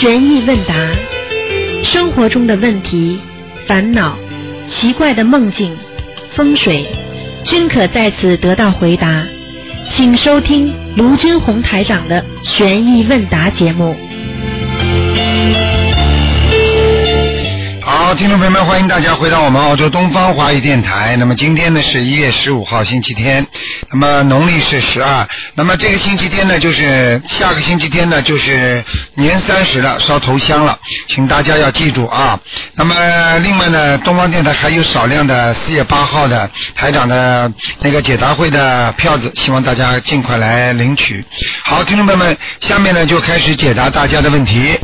悬疑问答，生活中的问题、烦恼、奇怪的梦境、风水，均可在此得到回答。请收听卢军红台长的悬疑问答节目。 好，听众朋友们，欢迎大家回到我们澳洲东方华语电台。那么今天呢是1月15号星期天，那么农历是12，那么这个星期天呢就是下个星期天呢就是年30了，烧头香了，请大家要记住啊。那么另外呢，东方电台还有少量的4月8号的台长的那个解答会的票子，希望大家尽快来领取。好，听众朋友们，下面呢就开始解答大家的问题。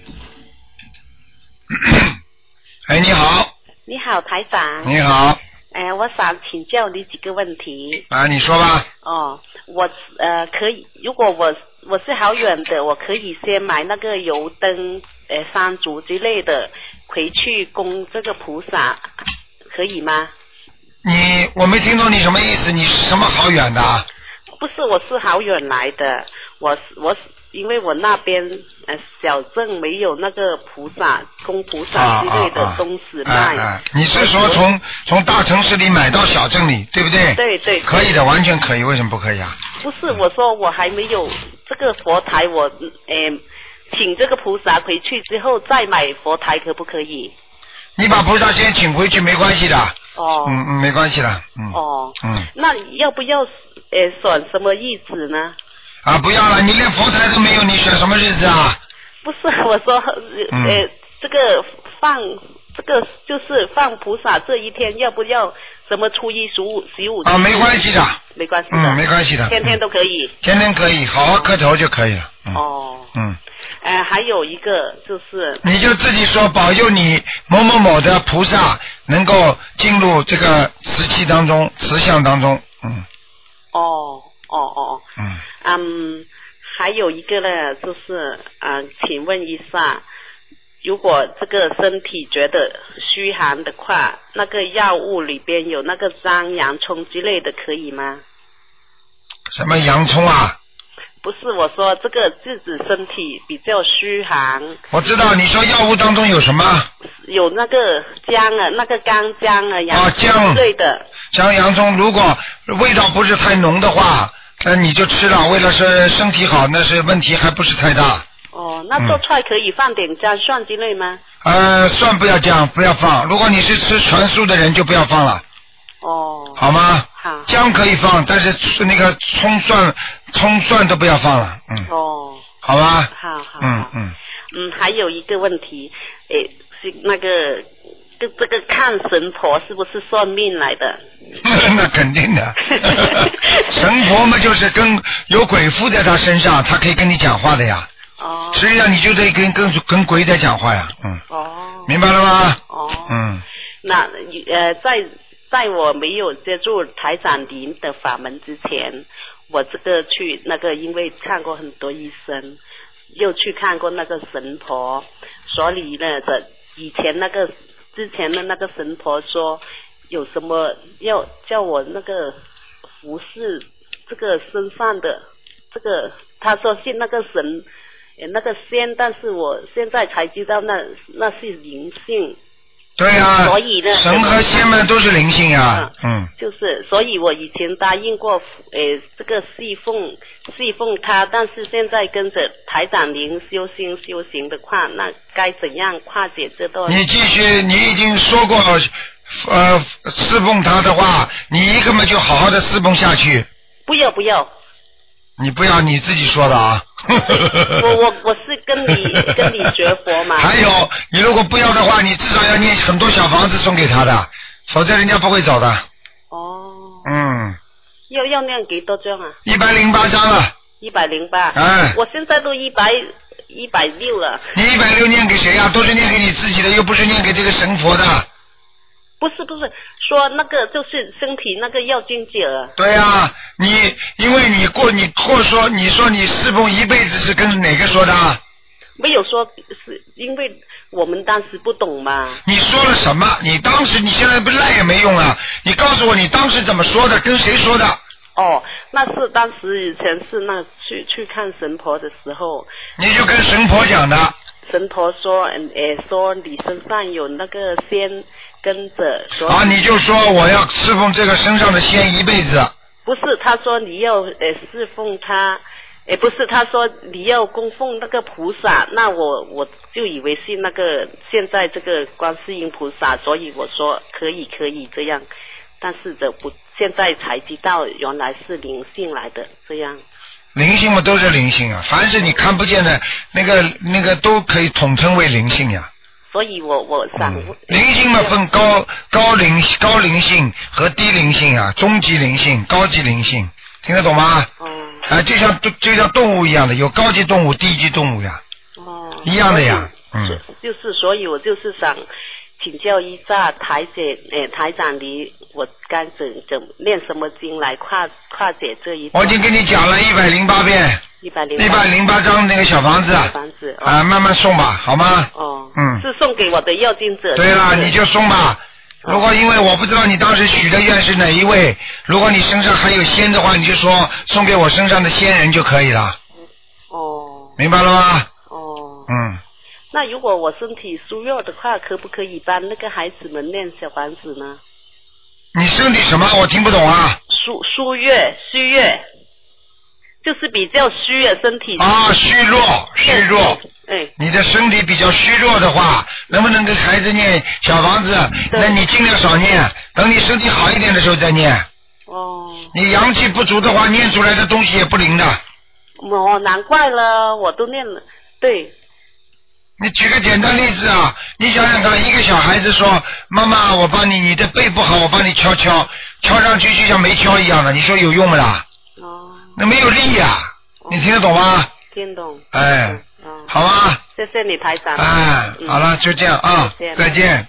哎，你好。 你好，台长。 你好。 我想请教你几个问题。 啊，你说吧。 哦，我可以，如果我是好远的，我可以先买那个油灯、香烛之类的回去供这个菩萨，可以吗？ 我没听懂你什么意思，你是什么好远的？ 不是，我是好远来的，我因为我那边小镇没有那个菩萨供菩萨之类的东西卖。 你是说从大城市里买到小镇里，对不对？ 对对。 可以的，完全可以，为什么不可以啊？ 不是，我说我还没有这个佛台，我请这个菩萨回去之后再买佛台，可不可以？ 你把菩萨先请回去没关系的。 哦。 没关系的。 哦。那要不要选什么日子呢？ 啊，不要了，你连佛台都没有，你选什么日子啊？ 不是，我说这个就是放菩萨这一天，要不要什么初一、15？啊， 没关系的。 没关系的。 没关系的。 天天都可以。 天天可以，好好磕头就可以了。 还有一个就是。 你就自己说，保佑你某某某的菩萨能够进入这个瓷器当中、瓷像当中。 还有一个呢，就是请问一下，如果这个身体觉得虚寒的话，那个药物里边有那个张洋葱之类的，可以吗？ 什么洋葱啊？ 不是，我说这个自己身体比较虚寒。 我知道，你说药物当中有什么？ 有那个姜啊，那个干姜啊，洋葱之类的。 姜洋葱，如果味道不是太浓的话，那你就吃了，为了是身体好，那是问题还不是太大。 那做菜可以放点姜蒜之类吗？ 蒜不要姜，不要放。如果你是吃全素的人，就不要放了。好吗？ 好。 姜可以放，但是那个葱蒜都不要放了。好吧。 好。还有一个问题，是那个这个看神婆是不是算命来的？ 那肯定的。神婆嘛，就是有鬼附在他身上，他可以跟你讲话的呀。实际上你就得跟鬼在讲话呀。明白了吗？ 那在我没有接触台长您的法门之前，我这个去那个，因为看过很多医生，又去看过那个神婆，所以呢以前之前的那个神婆说有什么要叫我那个服侍这个身上的这个，他说是那个神那个仙，但是我现在才知道那是灵性。 对啊， 所以呢， 神和仙们都是灵性呀。 就是所以我以前答应过这个侍奉他，但是现在跟着台长您修行的话，那该怎样化解这段？你继续，你已经说过侍奉他的话，你根本就好好的侍奉下去。 不要你不要，你自己说的啊。 我是跟你学佛嘛。 还有，你如果不要的话，你至少要念很多小房子送给他的，否则人家不会走的。 要念几多张啊 ？108张了。 108。我现在都160了。 你160念给谁啊？都是念给你自己的，又不是念给这个神佛的。 不是，说那个就是身体那个要经者。 对啊，因为你说你侍奉一辈子是跟哪个说的？ 没有说，是因为我们当时不懂嘛。 你说了什么？你现在不赖也没用啊！你告诉我你当时怎么说的，跟谁说的？ 那是当时以前是去看神婆的时候。 你就跟神婆讲的。 神婆说，说你身上有那个仙跟着，所以你就说我要侍奉这个身上的仙一辈子。 不是，他说你要侍奉他，不是，他说你要供奉那个菩萨，那我就以为是那个现在这个观世音菩萨，所以我说可以这样，但是现在才知道原来是灵性来的这样。 灵性嘛都是灵性啊，凡是你看不见的那个都可以统称为灵性呀。 所以我想， 灵性嘛分高灵性和低灵性啊，中级灵性、高级灵性，听得懂吗？就像动物一样的，有高级动物、低级动物呀。一样的呀。 就是所以我就是想请教一下台长我该怎念什么经来化解这一？ 我已经跟你讲了108遍。108张那个小房子，慢慢送吧，好吗？ 是送给我的要经者。 对了，你就送吧。如果因为我不知道你当时许的愿是哪一位，如果你身上还有仙的话，你就说送给我身上的仙人就可以了。明白了吗？ 那如果我身体虚弱的话，可不可以帮那个孩子们念小房子呢？ 你身体什么？我听不懂啊。 虚弱。就是比较虚的身体虚弱。你的身体比较虚弱的话，能不能给孩子念小房子？那你尽量少念，等你身体好一点的时候再念。你阳气不足的话，念出来的东西也不灵的。 难怪了，我都念了。对。 你举个简单例子啊，你想想看，一个小孩子说：“妈妈，我帮你的背不好，我帮你敲上去就像没敲一样的，你说有用不啦？”那没有力呀，你听得懂吗？ 听懂。 好吗？ 谢谢你台长。 好了，就这样啊，再见。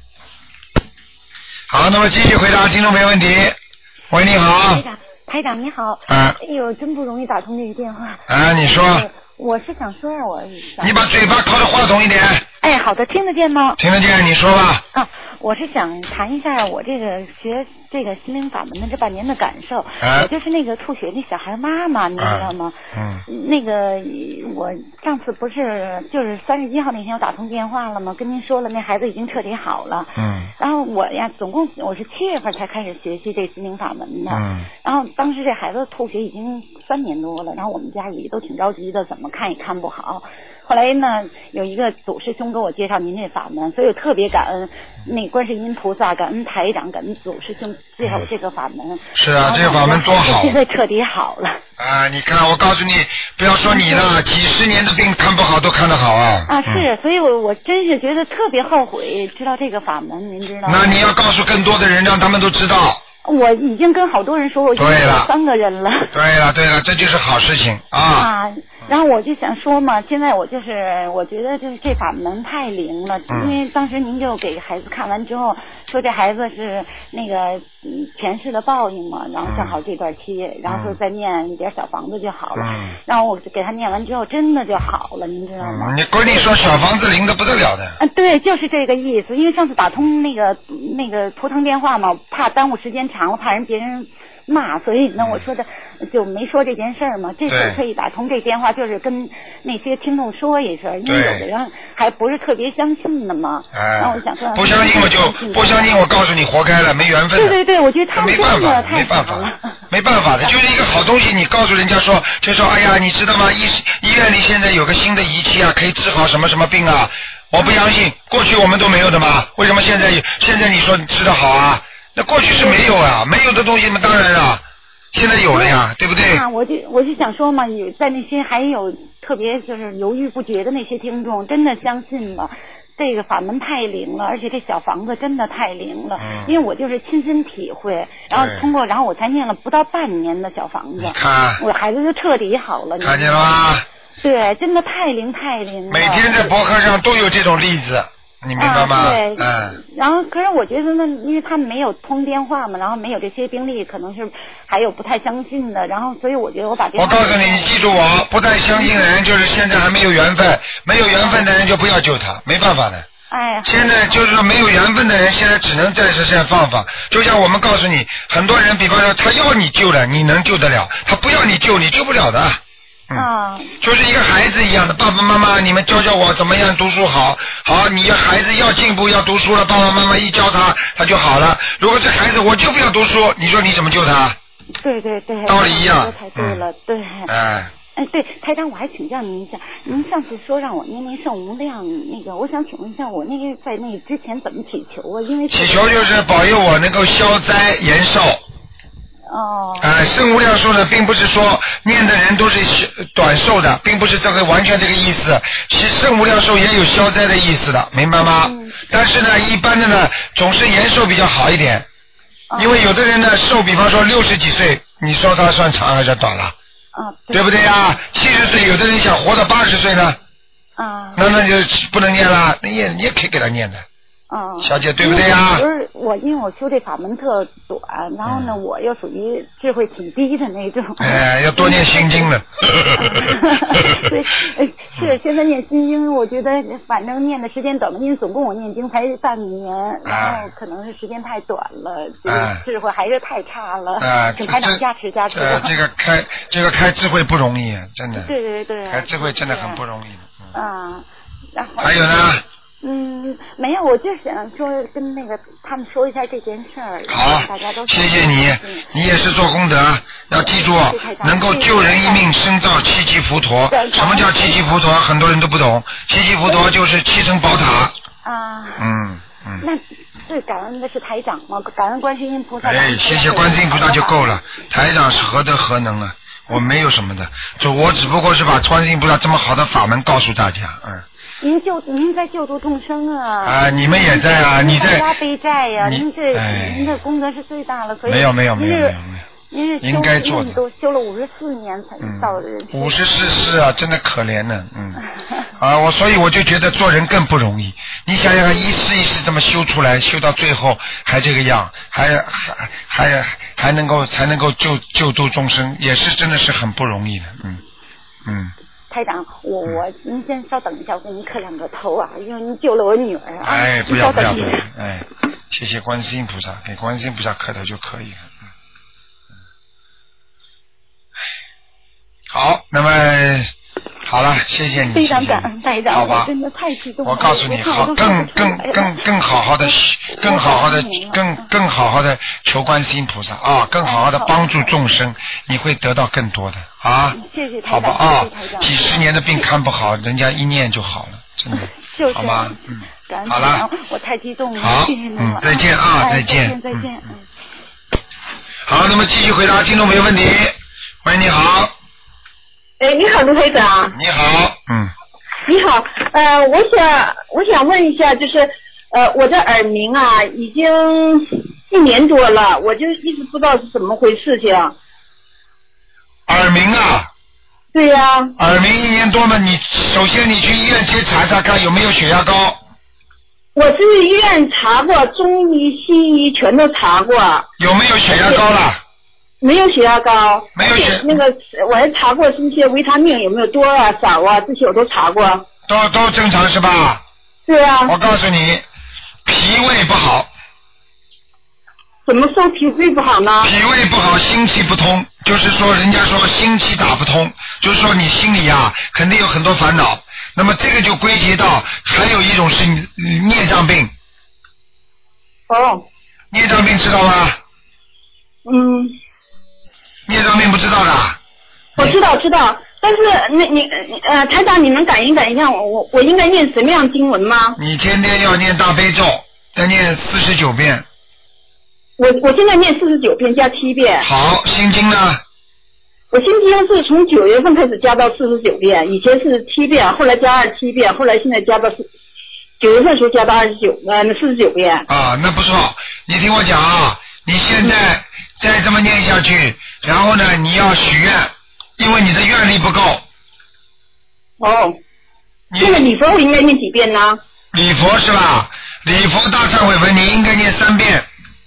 好，那么继续回答听众朋友问题。喂，你好。 台长你好。哎呦，真不容易打通这个电话。 你说。 我是想说你把嘴巴靠着话筒一点。 好的，听得见吗？ 听得见，你说吧。 我是想谈一下我这个学这个心灵法门的这半年的感受。我就是那个吐血那小孩妈妈，你知道吗？那个我上次不是就是31号那天我打通电话了吗？跟您说了，那孩子已经彻底好了。然后我呀，总共我是7月份才开始学习这心灵法门的。然后当时这孩子吐血已经3年多了，然后我们家里都挺着急的，怎么看也看不好。后来呢，有一个祖师兄给我介绍您这法门，所以我特别感恩那观世音菩萨，感恩台长，感恩祖师兄介绍我这个法门。 是啊，这个法门多好！ 现在彻底好了。 你看，我告诉你，不要说你了，几十年的病看不好都看得好啊。 是，所以我真是觉得特别后悔知道这个法门，您知道吗？ 那你要告诉更多的人，让他们都知道。 我已经跟好多人说，我已经有3个人了。对了，这就是好事情然后我就想说嘛，现在我觉得就是这法门太灵了，因为当时您就给孩子看完之后说这孩子是那个前世的报应嘛，然后正好这段期，然后说再念一点小房子就好了。然后我给他念完之后，真的就好了，您知道吗？ 你闺女说小房子灵的不得了的。 对，就是这个意思。因为上次打通那个图腾电话嘛，怕耽误时间长了，怕别人骂，所以呢我说的就没说这件事儿嘛。这次可以打通这电话，就是跟那些听众说一声，因为有的人还不是特别相信的嘛。然后我想说， 不相信我就不相信，我告诉你活该了，没缘分的。 对，我觉得他们真的太傻了。 没办法的，就是一个好东西，你告诉人家说，就说哎呀，你知道吗？医院里现在有个新的仪器啊，可以治好什么什么病啊。我不相信，过去我们都没有的嘛，为什么现在你说治得好啊？那过去是没有啊，没有的东西嘛，当然了，现在有了呀，对不对？ 我就想说嘛，在那些还有特别就是犹豫不决的那些听众，真的相信了。这个法门太灵了，而且这小房子真的太灵了，因为我就是亲身体会，然后我才念了不到半年的小房子，我孩子就彻底好了。 看见了吗？ 对，真的太灵了。 每天在博客上都有这种例子，你明白吗？ 对，然后可是我觉得呢，因为他们没有通电话嘛，然后没有这些病例，可能是还有不太相信的，然后所以我觉得我把这。 我告诉你，你记住我，不太相信的人就是现在还没有缘分，没有缘分的人就不要救他，没办法的。现在就是说没有缘分的人，现在只能暂时这样放。就像我们告诉你，很多人，比方说他要你救了，你能救得了；他不要你救，你救不了的。 就是一个孩子一样的，爸爸妈妈你们教教我怎么样读书好，你要孩子要进步要读书了，爸爸妈妈一教他就好了。如果这孩子我就不要读书，你说你怎么救他？ 对， 道理一样。 太对了，对。对，台长，我还请教您一下，您上次说让我念圣无量那个，我想请问一下，我那个在那之前怎么祈求啊？因为祈求就是保佑我能够消灾延寿。圣无量寿呢，并不是说念的人都是短寿的，并不是这个完全这个意思。其实圣无量寿也有消灾的意思的，明白吗？但是呢，一般的呢，总是延寿比较好一点，因为有的人呢寿，比方说60几岁，你说他算长还是短了？对不对呀？70岁，有的人想活到80岁呢，那就不能念了，你也可以给他念的。小姐对不对呀？ 因为我修这法门特短，然后呢，我又属于智慧挺低的那种。 要多念心经了。 对，是现在念心经，我觉得反正念的时间短了，因为总共我念经才半年，然后可能是时间太短了，智慧还是太差了。请台长加持。这个开智慧不容易，真的。对。开智慧真的很不容易。 然后还有呢？ 没有，我就想说跟那个他们说一下这件事儿。 好， 大家都谢谢你，你也是做功德，要记住，能够救人一命，胜造7级浮屠。什么叫7级浮屠？很多人都不懂。7级浮屠就是7层宝塔。 那最感恩的是台长吗？感恩观世音菩萨。 谢谢观世音菩萨就够了。台长是何德何能啊？我没有什么的，我只不过是把观世音菩萨这么好的法门告诉大家。 您在救度众生啊！ 你们也在啊！你在大家背债呀！您的功德是最大了，所以没有。 您是应该做的， 都修了54年才到人生。 54世啊，真的可怜呢。所以我就觉得做人更不容易。你想想，一世一世这么修出来，修到最后还这个样，还能够才能够救度众生，也是真的是很不容易的。 台长，您先稍等一下，我给您磕2个头啊，因为您救了我女儿啊。 不要，谢谢观世音菩萨，给观世音菩萨磕头就可以了。好，那么好了，谢谢你， 非常感恩台长， 好吧， 真的太激动了。 我告诉你，更好好的求观世音菩萨啊，更好好的帮助众生，你会得到更多的啊。 谢谢台长， 好吧啊，几十年的病看不好，人家一念就好了，真的，好吗？好了， 我太激动了， 好，再见啊，再见。好，那么继续回答听众朋友问题。喂，你好。 你好，卢台长。 你好， 你好，我想问一下，就是我的耳鸣啊，已经1年多了，我就一直不知道是怎么回事情。 耳鸣啊？ 对呀。 耳鸣1年多嘛，首先你去医院去查查看有没有血压高。 我是医院查过，中医、西医全都查过。 有没有血压高了？ 没有血压高， 没有血。 那个我还查过一些维他命有没有多啊少啊，这些我都查过。 都正常是吧？ 对啊。 我告诉你，脾胃不好。 怎么说脾胃不好呢？ 脾胃不好，心气不通，就是说人家说心气打不通，就是说你心里啊肯定有很多烦恼。那么这个就归结到还有一种是孽障病。孽障病知道吗？孽障病不知道的？ 我知道，但是你台长，你能感应一下我应该念什么样经文吗？ 你天天要念大悲咒，再念49遍。 我现在念49遍加7遍。 好，心经呢？ 我心经是从9月份开始加到49遍，以前是7遍，后来加27遍，后来现在加到9月份时候加到49遍。 那不错，你听我讲啊，你现在再这么念下去，然后呢你要许愿，因为你的愿力不够。 这个礼佛我应该念几遍呢？ 礼佛是吧？礼佛大忏悔文你应该念3遍。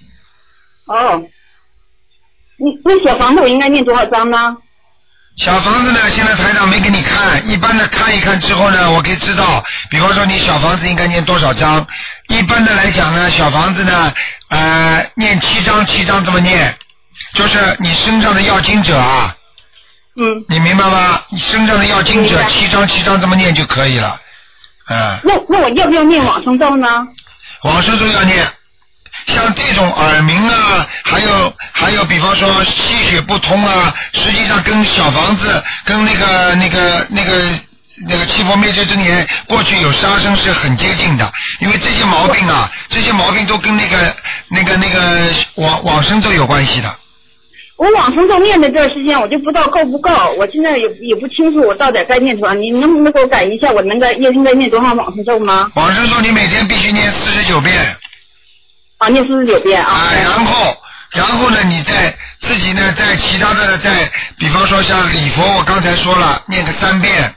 那小房子我应该念多少张呢？ 小房子呢，现在台长没给你看，一般的看一看之后呢，我可以知道，比方说你小房子应该念多少张。一般的来讲呢，小房子呢，念7张这么念，就是你身上的要经者啊， 你明白吗？你身上的要经者7章这么念就可以了。 那我要不要念往生咒呢？ 往生咒要念。像这种耳鸣啊，还有比方说气血不通啊，实际上跟小房子跟那个气佛灭罪真言过去有杀生是很接近的，因为这些毛病都跟那个往生咒有关系的。 我往生咒念的这段时间，我就不知道够不够，我现在也不清楚我到底该念多少。你能不能给我改一下，我应该念多少往生咒吗？ 往生咒你每天必须念49遍。 念49遍啊。 然后呢，你再自己呢，在其他的再，比方说像礼佛，我刚才说了，念个3遍。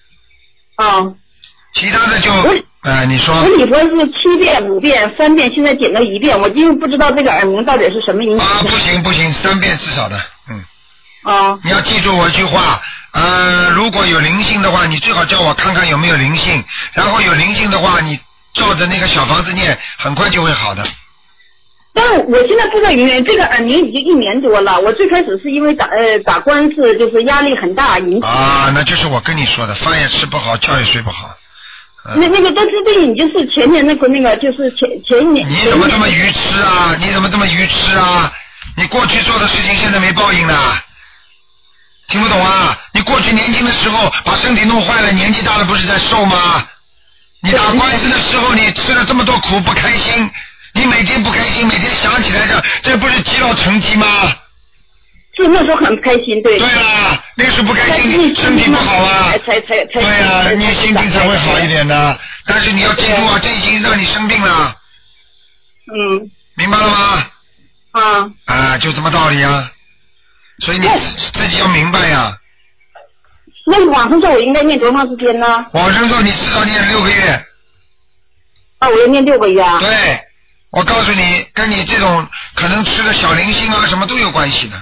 其他的就你说。 我礼佛是7遍、5遍、3遍，现在减到1遍，我因为不知道这个耳鸣到底是什么影响。 不行，3遍至少的，你要记住我一句话，如果有灵性的话，你最好叫我看看有没有灵性，然后有灵性的话，你照着那个小房子念，很快就会好的。 但是我现在不知道原因，这个耳鸣已经1年多了。我最开始是因为打官司，就是压力很大引起。 那就是我跟你说的，饭也吃不好，觉也睡不好。 那个都是这已经是前年那个就是前一年。 你怎么这么愚痴啊？你过去做的事情现在没报应的，听不懂啊？你过去年轻的时候把身体弄坏了，年纪大了不是在受吗？你打官司的时候你吃了这么多苦不开心。你每天不开心，每天想起来这不是积劳成疾吗？ 是那时候很不开心，对。 对啊，那时候不开心，你身体不好啊。对啊，你心情才会好一点的。但是你要记住啊，这已经让你生病了。明白了吗？就这么道理啊。所以你自己要明白呀。 那往生咒我应该念多长时间呢？ 往生咒你至少念6个月。 我要念6个月啊。 对。我告诉你，跟你这种可能吃的小灵性啊，什么都有关系的。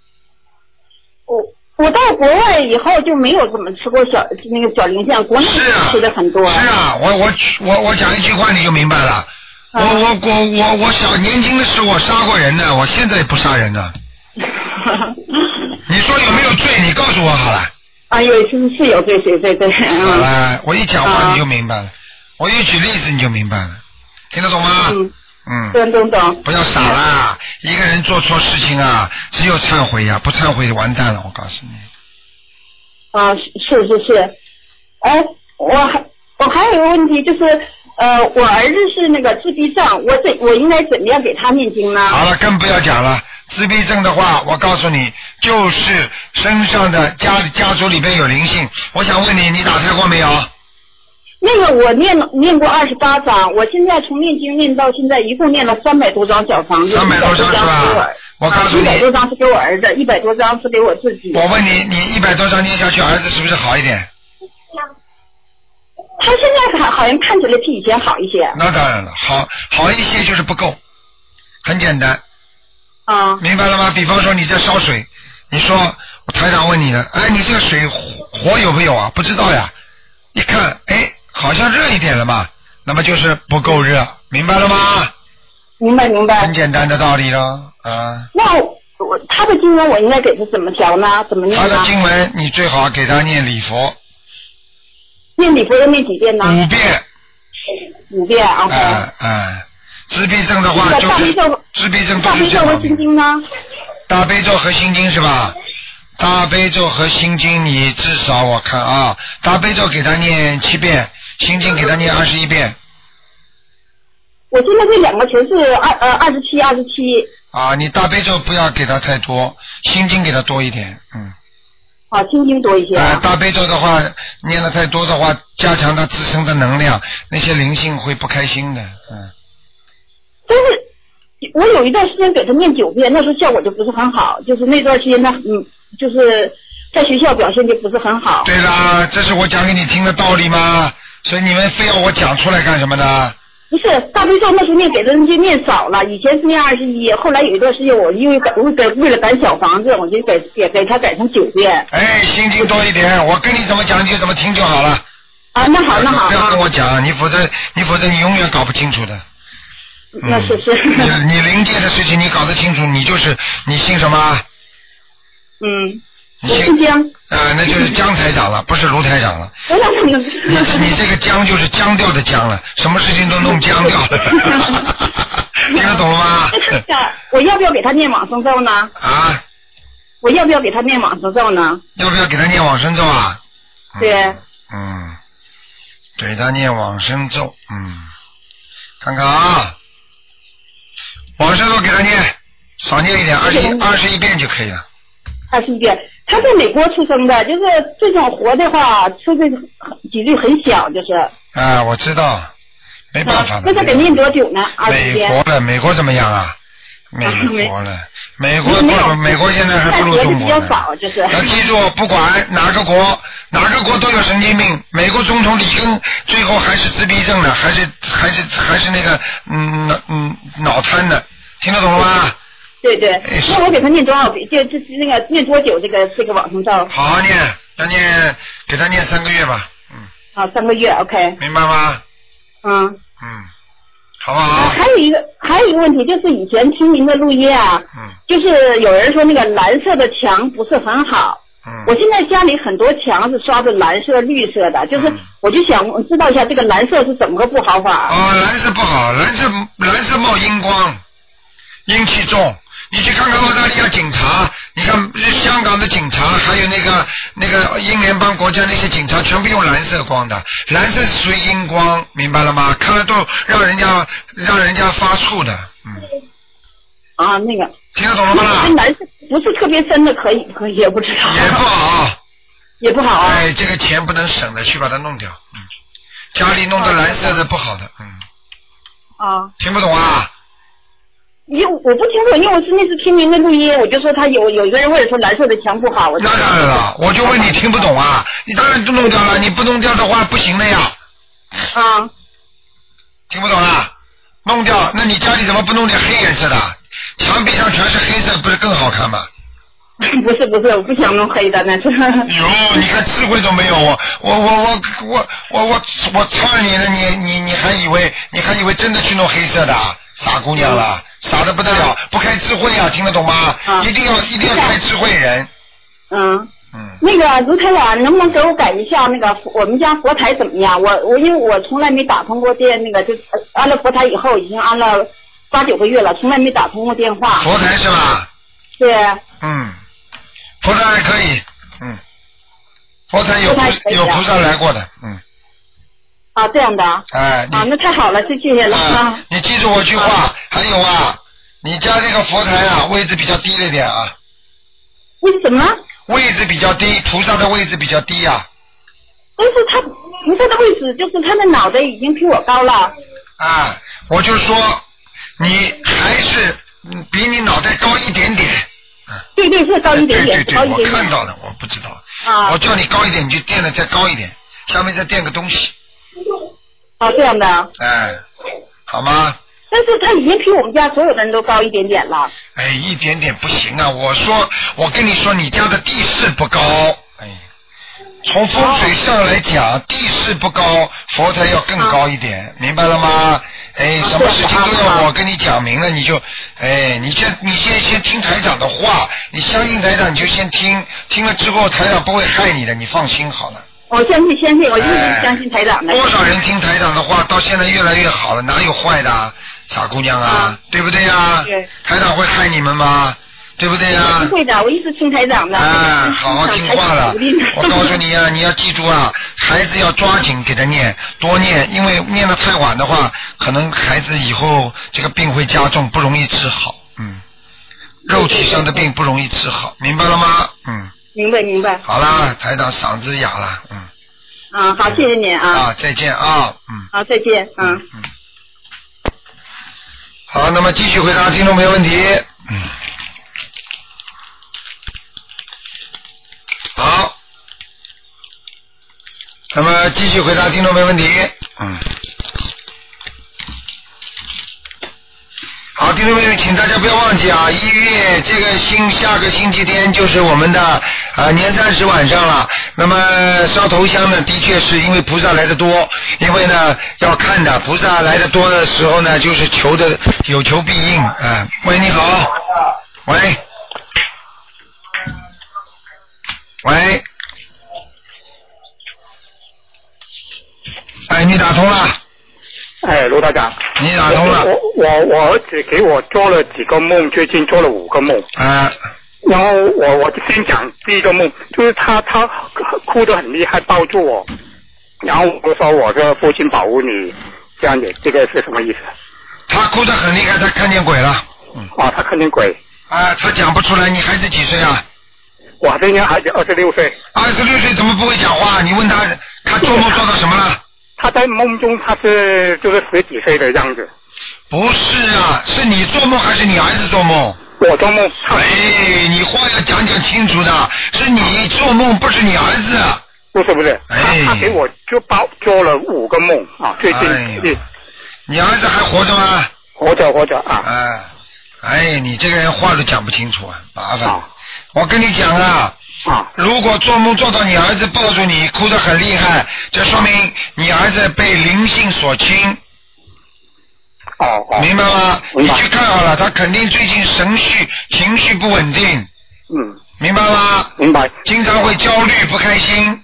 我到国外以后就没有怎么吃过小灵性，国内吃的很多。 是啊，我讲一句话你就明白了。我小年轻的时候我杀过人呢，我现在也不杀人了。你说有没有罪？你告诉我好了。 是有罪，对。 好了，我一讲话你就明白了，我一举例子你就明白了，听得懂吗？ 懂。 不要傻啦！一个人做错事情啊，只有忏悔呀，不忏悔完蛋了，我告诉你。 是。我还有一个问题，就是我儿子是那个自闭症，我应该怎么样给他念经呢？ 好了，更不要讲了。自闭症的话，我告诉你，就是身上的家族里边有灵性。我想问你，你打胎过没有？ 那个我念过28章，我现在从念经念到现在，一共念了300多张小房子。 300多张是吧？我告诉你 ，100多张是给我儿子，100多张是给我自己。 我问你，你100多张念下去，儿子是不是好一点？ 他现在好像看起来比以前好一些。 那当然了，好一些就是不够，很简单。明白了吗？比方说你在烧水，你说我台长问你了，你这个水火有没有啊？不知道呀。一看，好像热一点了嘛，那么就是不够热，明白了吗？ 明白。 很简单的道理了那他的经文我应该给他怎么调呢？怎么念呢？ 他的经文你最好给他念礼佛。 念礼佛要念几遍呢 ？5遍。 5遍 ，OK。 自闭症的话就是自闭症都是这样。大悲咒和心经呢？ 大悲咒和心经是吧？大悲咒和心经你至少我看大悲咒给他念7遍，心经给他念21遍。 我现在这2个全是27。 你大悲咒不要给他太多，心经给他多一点。 心经多一些。 大悲咒的话念了太多的话，加强他自身的能量，那些灵性会不开心的。 但是我有一段时间给他念9遍，那时候效果就不是很好，就是那段时间他就是在学校表现就不是很好。 对啦，这是我讲给你听的道理吗？所以你们非要我讲出来干什么呢？ 不是大悲咒那时候给的就念少了，以前是念21，后来有一段时间我因为为了赶小房子，我就给他改成9遍。 心经多一点，我跟你怎么讲你就怎么听就好了。 那好。 不要跟我讲，你否则你永远搞不清楚的。 那是。 你灵界的事情你搞得清楚，你信什么？ 我姓姜。 那就是姜台长了，不是卢台长了。你这个姜就是姜掉的姜了，什么事情都弄姜掉了。听得懂了吗？ 我要不要给他念往生咒呢？ 啊？ 我要不要给他念往生咒呢？ 要不要给他念往生咒啊？ 对。 给他念往生咒，看看啊，往生咒给他念，少念一点，21遍就可以了。 21遍，他在美国出生的，就是这种活的话，出的几率很小，就是。 我知道，没办法的。 那他得念多久呢？20遍。 美国怎么样啊？美国现在还不如中国呢。要记住，不管哪个国都有神经病。美国总统里根最后还是自闭症的，还是那个脑瘫的，听得懂了吗？ 对。那我给他念多少遍？就那个念多久？这个往生咒？ 好好念，给他念3个月吧。 好，3个月 ，OK。 明白吗？好不好？ 还有一个问题，就是以前听您的录音啊，就是有人说那个蓝色的墙不是很好。我现在家里很多墙是刷的蓝色、绿色的，就是我就想知道一下这个蓝色是怎么个不好法？ 蓝色不好，蓝色冒阴光，阴气重。你去看看澳大利亚警察，你看香港的警察，还有那个英联邦国家那些警察，全部用蓝色光的，蓝色是属于阴光，明白了吗？看了都让人家发怵的， 那个听得懂了吗？ 蓝色不是特别深的，可以，也不知道。 也不好。这个钱不能省的，去把它弄掉。家里弄的蓝色的不好的，听不懂啊？ 我不清楚，因为我那次听您的录音，我就说他有一个人问说蓝色的墙不好。 那当然了，我就问你听不懂啊？你当然都弄掉了，你不弄掉的话不行的呀。听不懂啊？弄掉，那你家里怎么不弄点黑颜色的？墙壁上全是黑色，不是更好看吗？ 不是，我不想弄黑的，那是。 你看智慧都没有，我操你了，你还以为真的去弄黑色的？傻姑娘了，傻得不得了，不开智慧啊，听得懂吗？一定要开智慧人。 那个卢台长，能不能给我改一下那个我们家佛台怎么样？因为我从来没打通过电，那个就安了佛台以后，已经安了8、9个月了，从来没打通过电话。 佛台是吧？ 对。 佛台还可以，佛台有菩萨来过的， 这样的。那太好了，谢谢了。 你记住我句话，还有你家这个佛台位置比较低了一点啊。 为什么？ 位置比较低，菩萨的位置比较低啊。 但是他菩萨的位置就是他的脑袋已经比我高了。 我就说你还是比你脑袋高一点点。 对，是高一点点。 对，我看到了，我不知道。我叫你高一点，你就垫的再高一点，下面再垫个东西。 这样的。 好吗？ 但是他已经比我们家所有的人都高一点点了。 一点点不行啊！我跟你说，你家的地势不高。从风水上来讲，地势不高，佛台要更高一点，明白了吗？什么事情都要我跟你讲明了，你先听台长的话，你相信台长你就先听，听了之后台长不会害你的，你放心好了。 我相信，我一直相信台长的。 多少人听台长的话，到现在越来越好了，哪有坏的？傻姑娘啊，对不对呀？ 对。 台长会害你们吗？对不对呀？ 不会的，我一直听台长的。 好好听话了。我告诉你你要记住孩子要抓紧给他念，多念，因为念得太晚的话，可能孩子以后这个病会加重，不容易治好。肉体上的病不容易治好，明白了吗？ 明白。 好啦，台长嗓子哑了。 好，谢谢您啊。 再见啊。 好，再见。 好，那么继续回答听众没问题。好，那么继续回答听众没问题。好，听众朋友们，请大家不要忘记1月这个下个星期天就是我们的年30晚上了。那么烧头香呢，的确是因为菩萨来的多，因为呢要看的菩萨来的多的时候呢，就是有求必应。喂，你好。喂。 喂，哎，你打通了。 哎，卢台长， 你打通了。 我儿子给我做了几个梦，最近做了5个梦。 啊。 然后我先讲第一个梦，就是他哭得很厉害，抱住我，然后我说我的父亲保护你，这样子，这个是什么意思？ 他哭得很厉害，他看见鬼了。 哦，他看见鬼。 啊，他讲不出来。你孩子几岁啊？ 我今年孩子26岁。 26岁怎么不会讲话？你问他做梦做到什么了？ 他在梦中他就是10几岁的样子。 不是啊，是你做梦还是你儿子做梦？ 我做梦。 哎，你话要讲清楚的，是你做梦，不是你儿子。 不是， 哎， 他给我做了5个梦啊，最近。 你儿子还活着吗？ 活着啊。 哎，你这个人话都讲不清楚啊，麻烦。我跟你讲啊，如果做梦做到你儿子抱住你，哭得很厉害，这说明你儿子被灵性所侵。明白吗？你去看好了，他肯定最近情绪不稳定。明白吗？ 明白。 经常会焦虑不开心。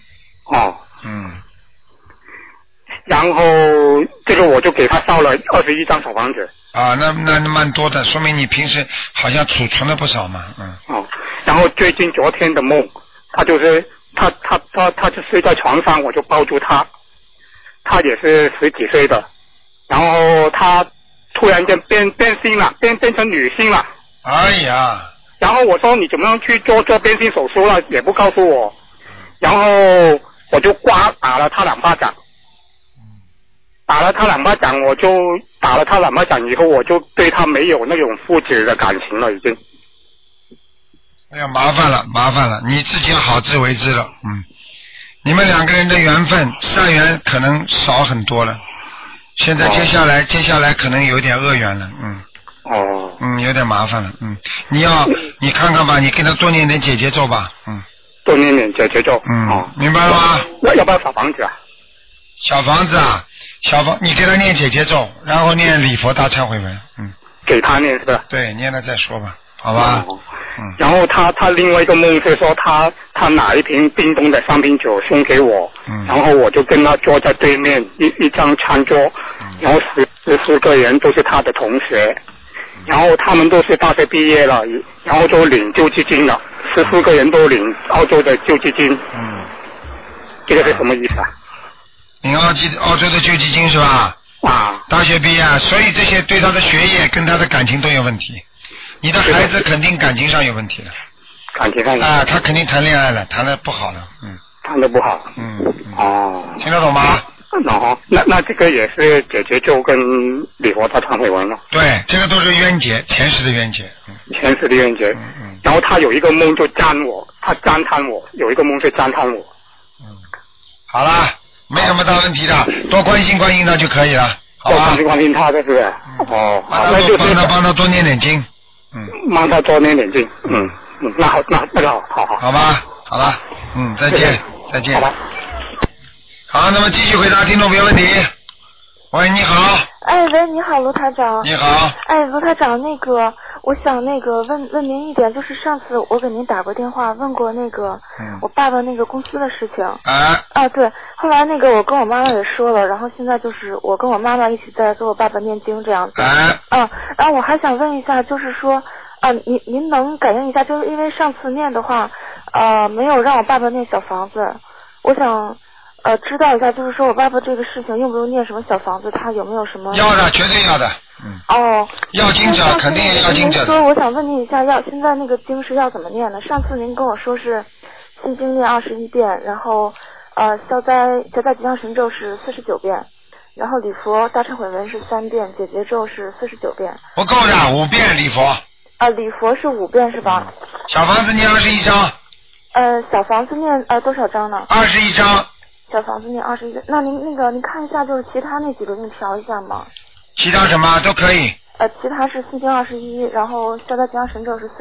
然后这个我就给他烧了21张小房子。 啊，那蛮多的，说明你平时好像储存了不少嘛。 然后昨天的梦，他就是他就睡在床上，我就抱住他，他也是10几岁的，然后他突然间变性了，变成女性了。 哎呀！ 然后我说你怎么样去做变性手术了，也不告诉我，然后我就打了他2巴掌。打了他2巴掌，以后，我就对他没有那种父子的感情了，已经。 哎呀，麻烦了，你自己要好自为之了。你们2个人的缘分善缘可能少很多了，现在接下来可能有点恶缘了。有点麻烦了。你看看吧，你给他多念点姐姐咒吧。 多念点姐姐咒。 明白了吗？ 那要不要小房子啊？ 小房子啊，你给他念姐姐咒，然后念礼佛大忏悔文。 给他念是吧？ 对，念了再说吧，好吧。 然后他另外一个梦是说他拿一瓶冰冻的3瓶酒送给我，然后我就跟他坐在对面一张餐桌，然后14个人都是他的同学，然后他们都是大学毕业了，然后就领救济金了，14个人都领澳洲的救济金。这个是什么意思啊？ 领澳洲的救济金是吧？大学毕业，所以这些对他的学业跟他的感情都有问题。你的孩子肯定感情上有问题了。 感情上他肯定谈恋爱了，谈得不好了。 谈得不好。 听得懂吗？ 那这个也是姐姐咒跟礼佛大忏悔文了。 对，这个都是冤结，前世的冤结。 前世的冤结。然后他有一个梦就赞我，他赞叹我，有一个梦是赞叹我。 好了。没什么大问题的，多关心他就可以了，好吧？ 多关心他的是不是？ 帮他多念点经。 帮他多念点经。那好，好。 好吧，好了，再见。好吧。好，那么继续回答听众朋友问题。喂，你好。 喂，你好，卢台长。 你好。 卢台长，我想问您一点，就是上次我给您打过电话，问过我爸爸公司的事情。对，后来我跟我妈妈也说了，然后现在就是我跟我妈妈一起在给我爸爸念经这样子。然后我还想问一下，就是说您能感应一下，就是因为上次念的话，没有让我爸爸念小房子，我想。知道一下，就是说我爸爸这个事情用不用念什么小房子，他有没有什么？ 要的，绝对要的。要经者肯定要经者。 说我想问您一下，现在经是要怎么念呢？上次您跟我说是心经念21遍，然后消灾吉祥神咒是49遍，然后礼佛大忏悔文是3遍，解结咒是49遍。 不够的，5遍礼佛。 礼佛是5遍是吧？ 小房子念21章。 小房子念多少章呢 ？21章。 小房子念21，那您看一下，就是其他那几个您调一下吗？ 其他什么都可以。 其他是心经21，然后消灾吉祥神咒是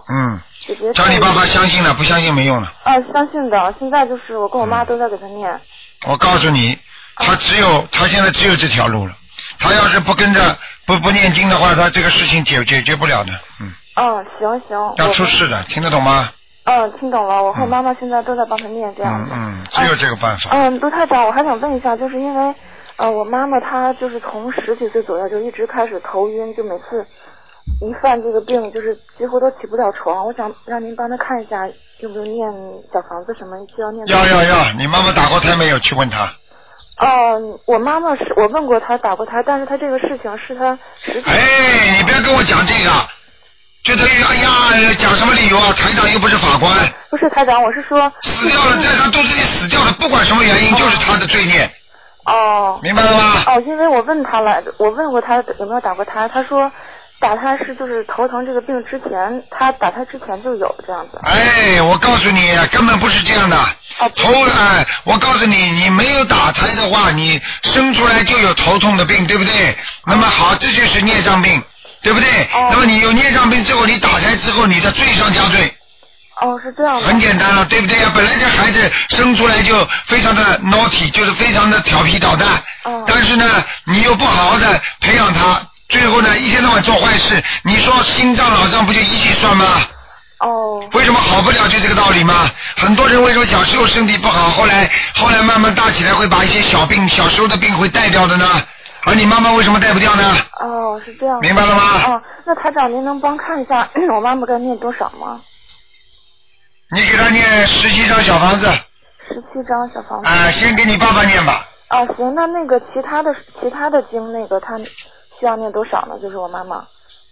49。 叫你爸爸相信了，不相信没用了。 相信的，现在就是我跟我妈都在给他念。 我告诉你，他现在只有这条路了。他要是不跟着不念经的话，他这个事情解决不了的。 行。 要出事的，听得懂吗？ 听懂了，我和妈妈现在都在帮他念这样子。 只有这个办法。 卢台长，我还想问一下，就是因为我妈妈她就是从10几岁左右就一直开始头晕，就每次一犯这个病就是几乎都起不了床。我想让您帮她看一下，用不用念小房子什么需要念？ 要，你妈妈打过胎没有？去问她。 我妈妈我问过她打过胎，但是她这个事情是她你不要跟我讲这个。就等于讲什么理由啊？台长又不是法官。 不是台长，我是说死掉了，在他肚子里死掉了，不管什么原因，就是他的罪孽。明白了吗？ 因为我问他了，我问过他有没有打过胎，他说打胎是就是头疼这个病之前，他打胎之前就有这样子。我告诉你， 根本不是这样的。我告诉你，你没有打胎的话，你生出来就有头痛的病，对不对？那么好，这就是孽障病。对不对？那么你有孽障病之后，你打胎之后，你的罪上加罪。 是这样的。 很简单了，对不对呀？本来这孩子生出来就非常的 naughty， 就是非常的调皮捣蛋。但是呢，你又不好好的培养他，最后呢，一天到晚做坏事，你说心脏脑脏不就一起算吗？为什么好不了？就这个道理吗？很多人为什么小时候身体不好，后来慢慢大起来会把一些小时候的病会带掉的呢？而你妈妈为什么带不掉呢？ 是这样。 明白了吗？ 那台长您能帮看一下我妈妈该念多少吗？ 你给她念17张小房子。 17张小房子。 先给你爸爸念吧。 行，那个其他的经那个她需要念多少呢？就是我妈妈。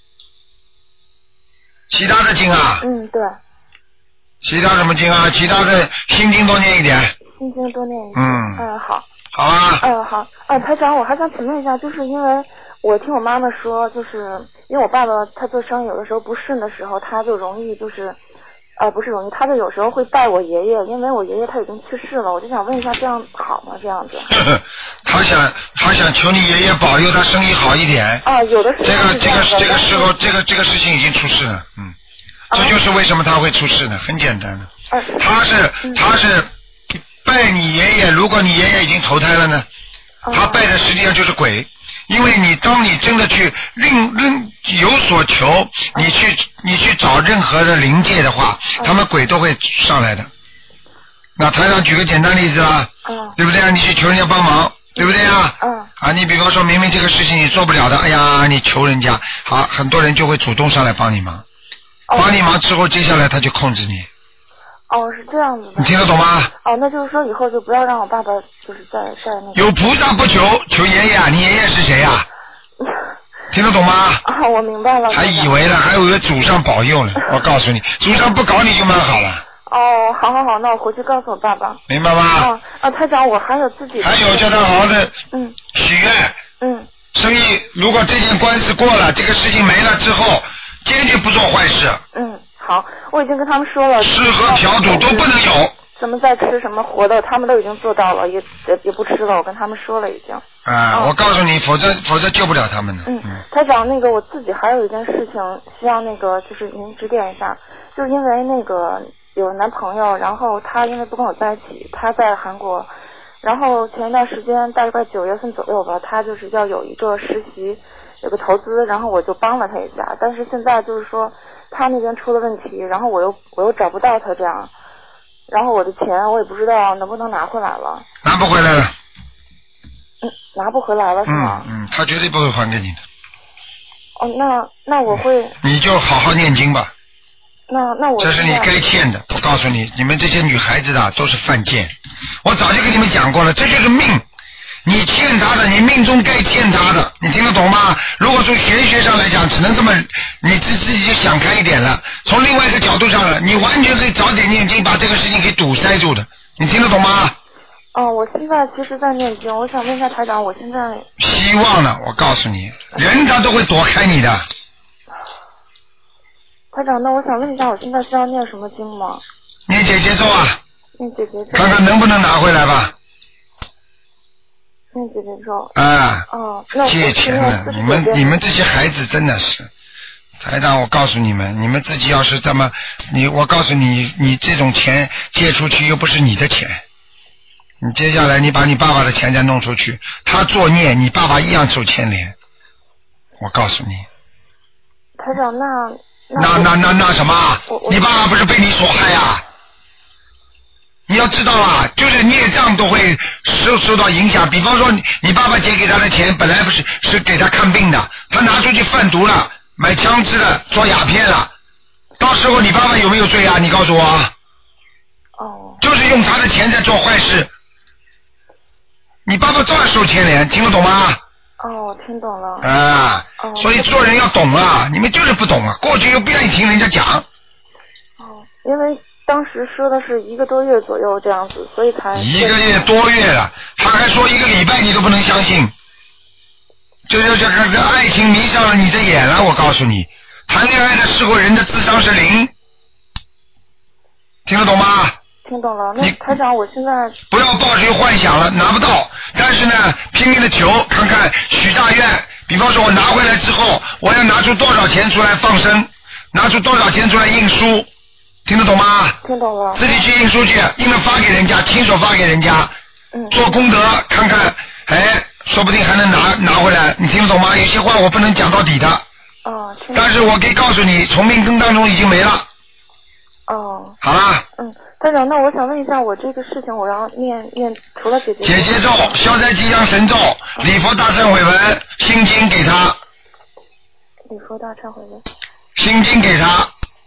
其他的经啊？ 对。 其他什么经啊？其他的心经多念一点。 心经多念一点。好。 好啊。 好。台长，我还想请问一下，就是因为我听我妈妈说，就是因为我爸爸他做生意有的时候不顺的时候，他就容易就是不是容易，他就有时候会拜我爷爷，因为我爷爷他已经去世了，我就想问一下，这样好吗？这样子。 他想求你爷爷保佑他生意好一点。 有的时候这个时候这个事情已经出事了，这就是为什么他会出事呢？很简单的。他是拜你爷爷，如果你爷爷已经投胎了呢？他拜的实际上就是鬼，因为当你真的去有所求，你去找任何的灵界的话，他们鬼都会上来的。那台长举个简单例子啦，对不对啊？你去求人家帮忙，对不对啊？你比方说明明这个事情你做不了的，你求人家，好，很多人就会主动上来帮你忙，帮你忙之后，接下来他就控制你。 是这样子的。 你听得懂吗？ 那就是说以后就不要让我爸爸就是在那个。 有菩萨不求爷爷啊！你爷爷是谁啊？听得懂吗？ 我明白了。 还以为祖上保佑了，我告诉你，祖上不搞你就蛮好了。 好，那我回去告诉我爸爸。 明白吗？ 台长，我还有自己。 还有叫他好好的许愿。生意如果这件官司过了，这个事情没了之后，坚决不做坏事。 好，我已经跟他们说了， 吃喝嫖赌都不能有。 什么在吃什么活的，他们都已经做到了，也不吃了。我跟他们说了已经。 我告诉你，否则救不了他们的。 台长，那个我自己还有一件事情需要就是您指点一下，就是因为有男朋友，然后他因为不跟我在一起，他在韩国，然后前一段时间大概9月份左右吧，他就是要有一个实习，有个投资，然后我就帮了他一下，但是现在就是说。他那边出了问题，然后我又找不到他这样，然后我的钱我也不知道能不能拿回来了。 拿不回来了。 拿不回来了是吗？ 他绝对不会还给你的。 那我会。 你就好好念经吧。 那我。 这是你该欠的，我告诉你，你们这些女孩子的都是犯贱。我早就跟你们讲过了，这就是命。你欠他的，你命中该欠他的，你听得懂吗？如果从玄学上来讲，只能这么，你自己就想开一点了。从另外一个角度上，你完全可以早点念经，把这个事情给堵塞住的。你听得懂吗？ 我现在其实在念经，我想问一下台长，我现在希望呢，我告诉你，人他都会躲开你的。 台长，那我想问一下，我现在需要念什么经吗？ 念姐姐咒啊。 念姐姐咒。 看看能不能拿回来吧。 念姐姐咒。 借钱了，你们这些孩子真的是，台长，我告诉你们，你们自己要是这么，我告诉你，你这种钱借出去又不是你的钱，你接下来你把你爸爸的钱再弄出去，他作孽，你爸爸一样受牵连。我告诉你。 台长，那什么？你爸爸不是被你所害啊？ 要知道啊，就是孽障都会受到影响。比方说你爸爸借给他的钱本来不是给他看病的，他拿出去贩毒了，买枪支了，做鸦片了，到时候你爸爸有没有罪啊？你告诉我。 哦。 就是用他的钱在做坏事，你爸爸照样受牵连，听得懂吗？ 哦，听懂了。 啊，所以做人要懂啊，你们就是不懂啊，过去又不愿意听人家讲。 哦，因为当时说的是1个多月左右这样子，所以才 1个月多月了，他还说1个礼拜你都不能相信，这爱情迷上了你的眼了，我告诉你，谈恋爱的时候人的智商是0，听得懂吗？ 听懂了。那台长，我现在不要抱持幻想了，拿不到，但是呢拼命的求，看看许大愿，比方说我拿回来之后，我要拿出多少钱出来放生，拿出多少钱出来印书，听得懂吗？ 听懂了。 自己去印书去，印了发给人家，亲手发给人家，做功德，看看，哎，说不定还能拿回来，你听得懂吗？有些话我不能讲到底的。 哦。 但是我可以告诉你，从命根当中已经没了。 哦。 好了。 台长，那我想问一下，我这个事情我要念除了姐姐咒、消灾吉祥神咒、礼佛大忏悔文、心经给他。 礼佛大忏悔文。 心经给他。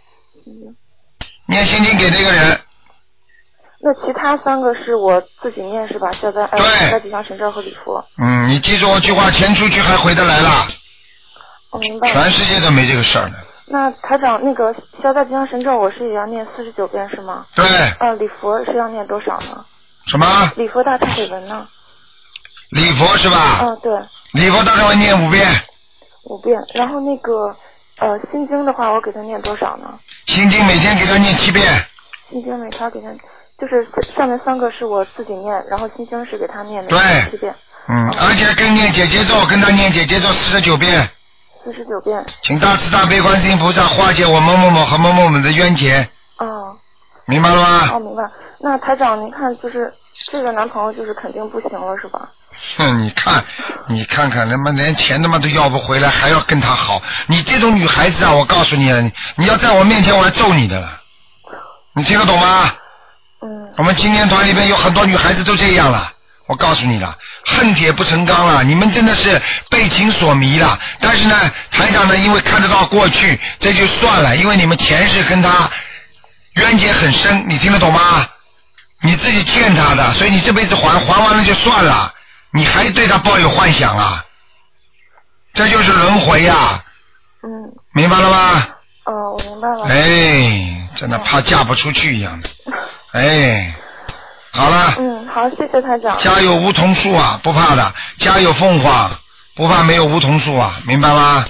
念心经给那个人。 那其他3个是我自己念是吧？消灾吉祥神咒和礼佛。 你记住我句话，钱出去还回得来了。 我明白了。 全世界都没这个事儿呢。 那台长，那个消灾吉祥神咒我是也要念49遍是吗？ 对。 礼佛是要念多少呢？ 什么？ 礼佛大忏悔文呢？ 礼佛是吧？ 对。 礼佛大忏悔文念5遍。 5遍，然后那个心经的话，我给他念多少呢？ 心经每天给他念7遍。 心经每天给他，就是上面3个是我自己念，然后心经是给他念的7遍。 而且跟念姐姐咒，跟他念姐姐咒49遍。 49遍。请大慈大悲观世音菩萨化解我某某某和某某某的冤结。明白了吗？ 明白。那台长，您看，就是这个男朋友就是肯定不行了，是吧？ 你看看，他妈连钱他妈都要不回来，还要跟他好。你这种女孩子啊，我告诉你，你要在我面前，我还揍你的了。你听得懂吗？我们青年团里面有很多女孩子都这样了。我告诉你了，恨铁不成钢了，你们真的是被情所迷了。但是呢，台长呢，因为看得到过去，这就算了，因为你们前世跟他冤结很深，你听得懂吗？你自己欠他的，所以你这辈子还完了就算了，你还对他抱有幻想啊？这就是轮回啊。明白了吗？ 我明白了。 哎，真的怕嫁不出去一样的。哎。好了。 好，谢谢台长。 家有梧桐树啊，不怕的；家有凤凰，不怕没有梧桐树啊，明白吗？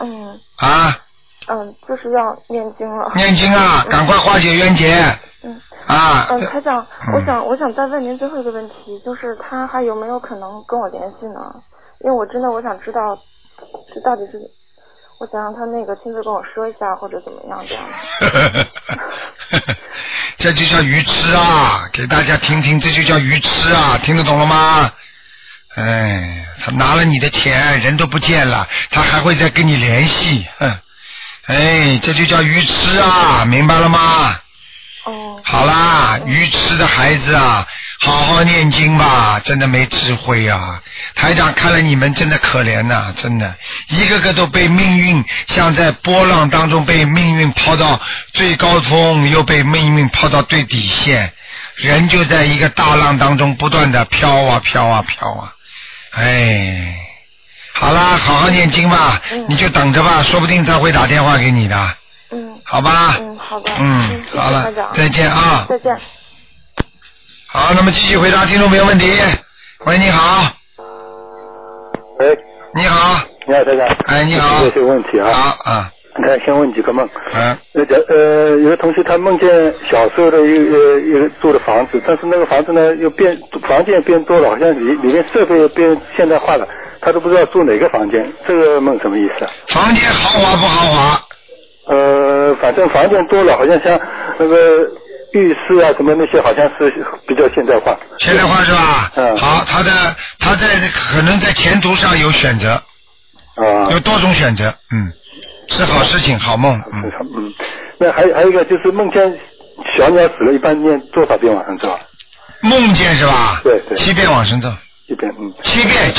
就是要念经了。 念经啊，赶快化解冤结。 台长，我想再问您最后一个问题，就是他还有没有可能跟我联系呢？因为我想知道，这到底是。我想让他那个亲自跟我说一下，或者怎么样这样的。 这就叫愚痴啊！给大家听听，这就叫愚痴啊！听得懂了吗？哎，他拿了你的钱，人都不见了，他还会再跟你联系，哎，这就叫愚痴啊！明白了吗？好啦，愚痴的孩子啊，好好念经吧，真的没智慧啊！台长看了你们真的可怜呐，真的，一个个都被命运像在波浪当中被命运抛到最高峰，又被命运抛到最底线，人就在一个大浪当中不断的飘啊飘啊飘啊，哎，好啦，好好念经吧，你就等着吧，说不定他会打电话给你的。好吧。 好的。 好了，再见啊。 再见。 好，那么继续回答听众朋友问题。喂，你好。 喂。 你好。 你好，台长。 哎，你好。 这些问题啊。 好。 先问几个梦。有个同学他梦见小时候的一个住的房子，但是那个房子呢房间变多了，好像里面设备变现代化了，他都不知道住哪个房间。这个梦什么意思啊？ 房间豪华不豪华？ 反正房间多了，好像像那个浴室啊什么那些，好像是比较现代化。 现代化是吧？好，他在可能在前途上有选择。有多种选择，是好事情，好梦。 那还有一个就是梦见小鸟死了，一般念多少遍往生咒？ 梦见是吧？ 对对。 7遍往生咒。 7遍， 7遍。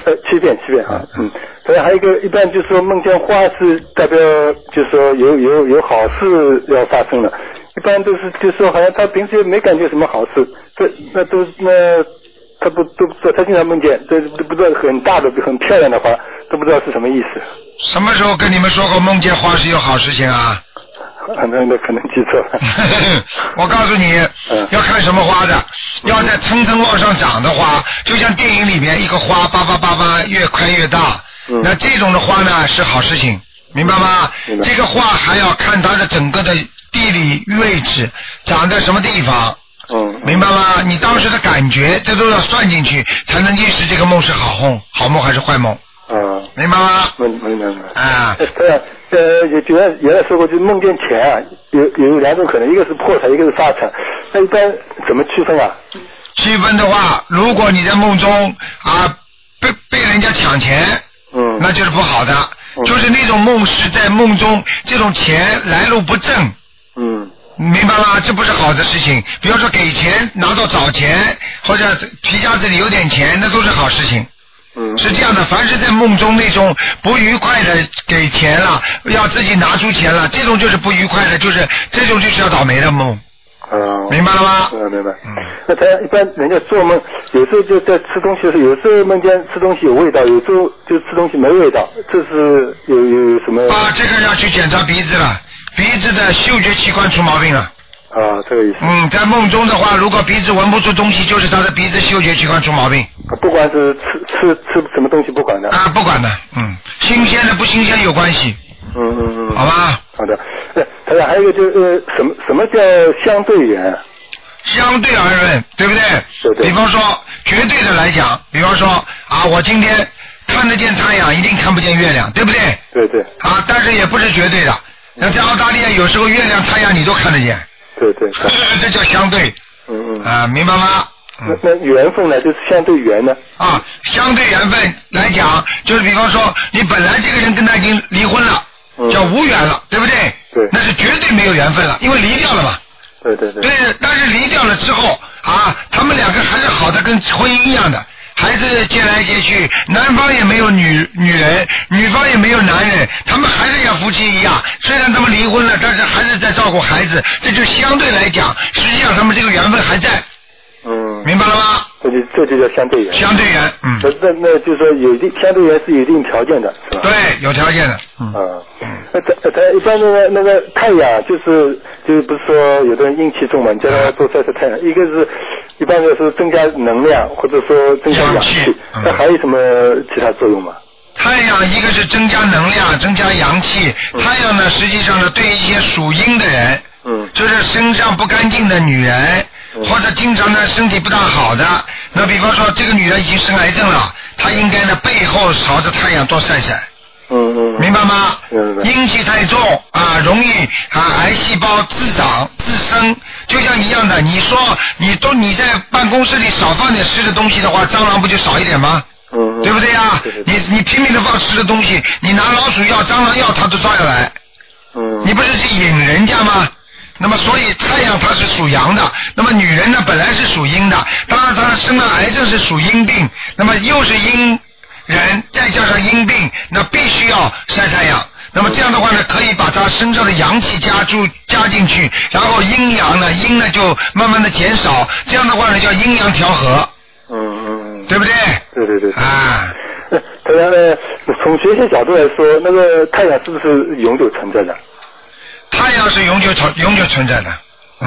7遍啊，当然还有一个，一般就是说梦见花是代表，就是说有好事要发生了。一般都是就是说好像他平时没感觉什么好事，那他不知道，他经常梦见，这不知道很大的很漂亮的花，都不知道是什么意思。 什么时候跟你们说过梦见花是有好事情啊？ 那可能记错了。 我告诉你，要看什么花的，要在层层往上长的花，就像电影里面一个花叭越开越大，那这种的花呢是好事情，明白吗？这个花还要看它的整个的地理位置，长在什么地方。明白吗？你当时的感觉，这都要算进去，才能预示这个梦是好梦还是坏梦。明白吗？ 明白。 啊。 原来说过，就梦见钱啊，有两种可能，一个是破财，一个是发财。那一般怎么区分啊？ 区分的话，如果你在梦中啊被人家抢钱，那就是不好的。就是那种梦是在梦中，这种钱来路不正。明白吗？这不是好的事情。比方说给钱拿到找钱，或者皮夹子里有点钱，那都是好事情。是这样的，凡是在梦中那种不愉快的给钱了，要自己拿出钱了，这种就是不愉快的，就是这种就是要倒霉的梦。明白了吗？ 明白。那他一般人家做梦，有时候就在吃东西的时候，有时候梦见吃东西有味道，有时候就吃东西没味道，这是有什么？ 这个要去检查鼻子了。鼻子的嗅觉器官出毛病了。 这个意思。 在梦中的话，如果鼻子闻不出东西，就是他的鼻子嗅觉器官出毛病。 不管是吃什么东西，不管的。 不管的，新鲜的不新鲜有关系。好吧。 好的。他还有一个就是什么叫相对缘？ 相对而论，对不对？ 对。 比方说，绝对的来讲，比方说我今天看得见太阳，一定看不见月亮，对不对？ 对。 但是也不是绝对的。那在澳大利亚有时候月亮太阳你都看得见。 对。 这叫相对。明白吗？ 那缘分呢？就是相对缘呢？ 相对缘分来讲，就是比方说你本来这个人跟他已经离婚了，叫无缘了，对不对？ 对。 那是绝对没有缘分了，因为离掉了嘛。 对。 对，但是离掉了之后他们两个还是好的，跟婚姻一样的。孩子接来接去，男方也没有女人，女方也没有男人，他们还是像夫妻一样。虽然他们离婚了，但是还是在照顾孩子，这就相对来讲，实际上他们这个缘分还在。明白了吗？ 这就叫相对缘。 相对缘， 那就是说相对缘是有一定条件的，是吧？ 对，有条件的。 他一般那个太阳就是不是说有的人阴气重嘛，你叫他多晒晒太阳，一个是一般的是增加能量，或者说增加氧气，那还有什么其他作用吗？ 太阳一个是增加能量，增加阳气。太阳呢，实际上呢，对一些属阴的人，就是身上不干净的女人，或者经常呢身体不大好的，那比方说这个女人已经生癌症了，她应该呢背后朝着太阳多晒晒。明白吗？阴气太重容易癌细胞自长自生，就像一样的。你说你在办公室里少放点湿的东西的话，蟑螂不就少一点吗？对不对呀？你拼命的放湿的东西，你拿老鼠药、蟑螂药，它都照样来。你不是去引人家吗？那么所以太阳它是属阳的，那么女人呢本来是属阴的，当然她生了癌症是属阴病，那么又是阴人再加上阴病，那必须要晒太阳。那么这样的话呢，可以把他身上的阳气加进去，然后阴阳呢，阴呢就慢慢的减少，这样的话呢叫阴阳调和。对不对？ 对。当然呢，从学习角度来说，那个太阳是不是永久存在的？ 太阳是永久存在的。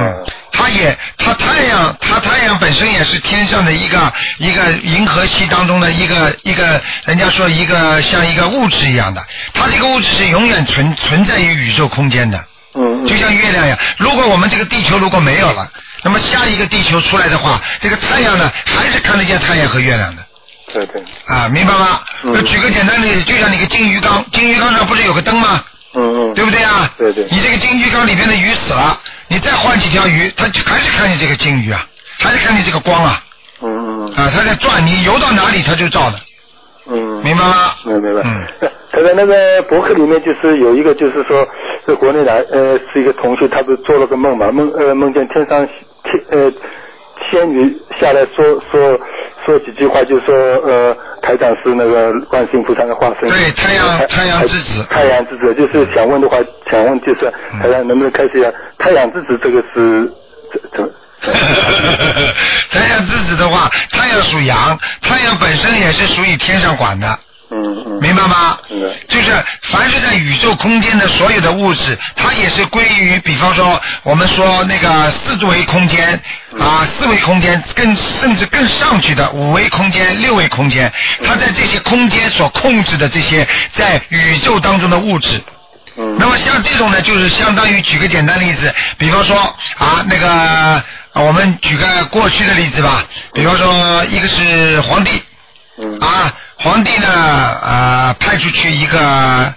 太阳本身也是天上的一个银河系当中的一个人家说一个像一个物质一样的，它这个物质是永远存在于宇宙空间的。就像月亮一样，如果我们这个地球如果没有了，那么下一个地球出来的话，这个太阳呢还是看得见太阳和月亮的。 对。 明白吗？举个简单的例子，就像你个金鱼缸上不是有个灯吗？对不对啊？ 对。 你这个金鱼缸里边的鱼死了，你再换几条鱼，它还是看见这个金鱼啊，还是看见这个光啊。它在转，你游到哪里它就照的。明白吗？ 明白。他在那个博客里面就是有一个，就是说在国内来是一个同学，他不是做了个梦嘛，梦见天上仙女下来说几句话，就说台长是那个观世音菩萨的化身。 对，太阳之子。 太阳之子，就是想问的话，想问就是台长能不能开始一下太阳之子这个是太阳之子的话，太阳属阳，太阳本身也是属于天上管的。明白吗？就是凡是在宇宙空间的所有的物质，它也是归于，比方说我们说那个四维空间四维空间甚至更上去的五维空间、六维空间，它在这些空间所控制的这些在宇宙当中的物质。那么像这种呢，就是相当于举个简单例子，比方说那个我们举个过去的例子吧，比方说一个是皇帝皇帝呢派出去一个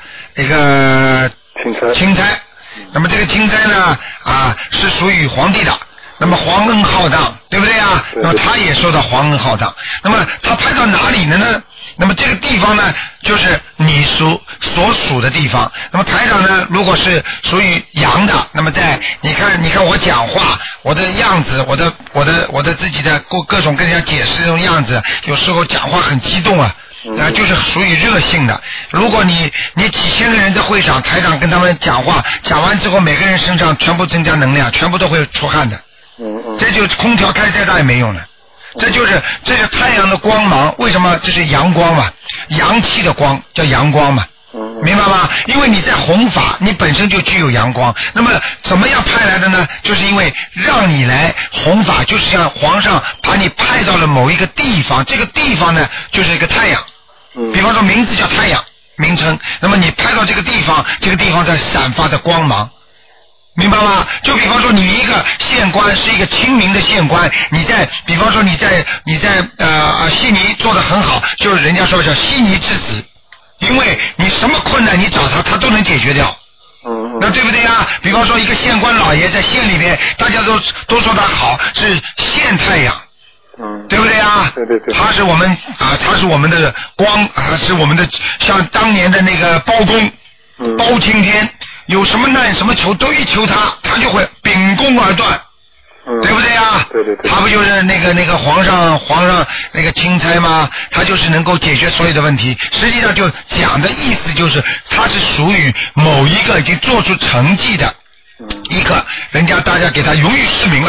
钦差，那么这个钦差呢是属于皇帝的，那么皇恩浩荡，对不对啊？那么他也受到皇恩浩荡，那么他派到哪里呢？那么这个地方呢，就是你所属的地方。那么台长呢，如果是属于阳的，那么在你看我讲话，我的样子，我的自己的各种跟人家解释这种样子，有时候讲话很激动就是属于热性的。如果你几千个人在会场，台长跟他们讲话，讲完之后每个人身上全部增加能量，全部都会出汗的。这就空调开再大也没用的。这是太阳的光芒，为什么？这是阳光嘛，阳气的光叫阳光嘛，明白吗？因为你在弘法，你本身就具有阳光，那么怎么样派来的呢？就是因为让你来弘法，就是像皇上把你派到了某一个地方，这个地方呢就是一个太阳，比方说名字叫太阳名称，那么你派到这个地方，这个地方在闪发着光芒。明白吗？就比方说你一个县官是一个清明的县官，比方说你在悉尼做得很好，就是人家说叫悉尼之子，因为你什么困难你找他都能解决掉。那对不对啊？比方说一个县官老爷在县里边，大家都说他好，是县太阳。对不对啊？对。他是我们他是我们的光是我们的，像当年的那个包公包青天。有什么难什么求都一求他就会秉公而断，对不对啊？对。他不就是那个皇上那个钦差吗？他就是能够解决所有的问题。实际上就讲的意思就是他是属于某一个已经做出成绩的一个人家，大家给他荣誉市民了，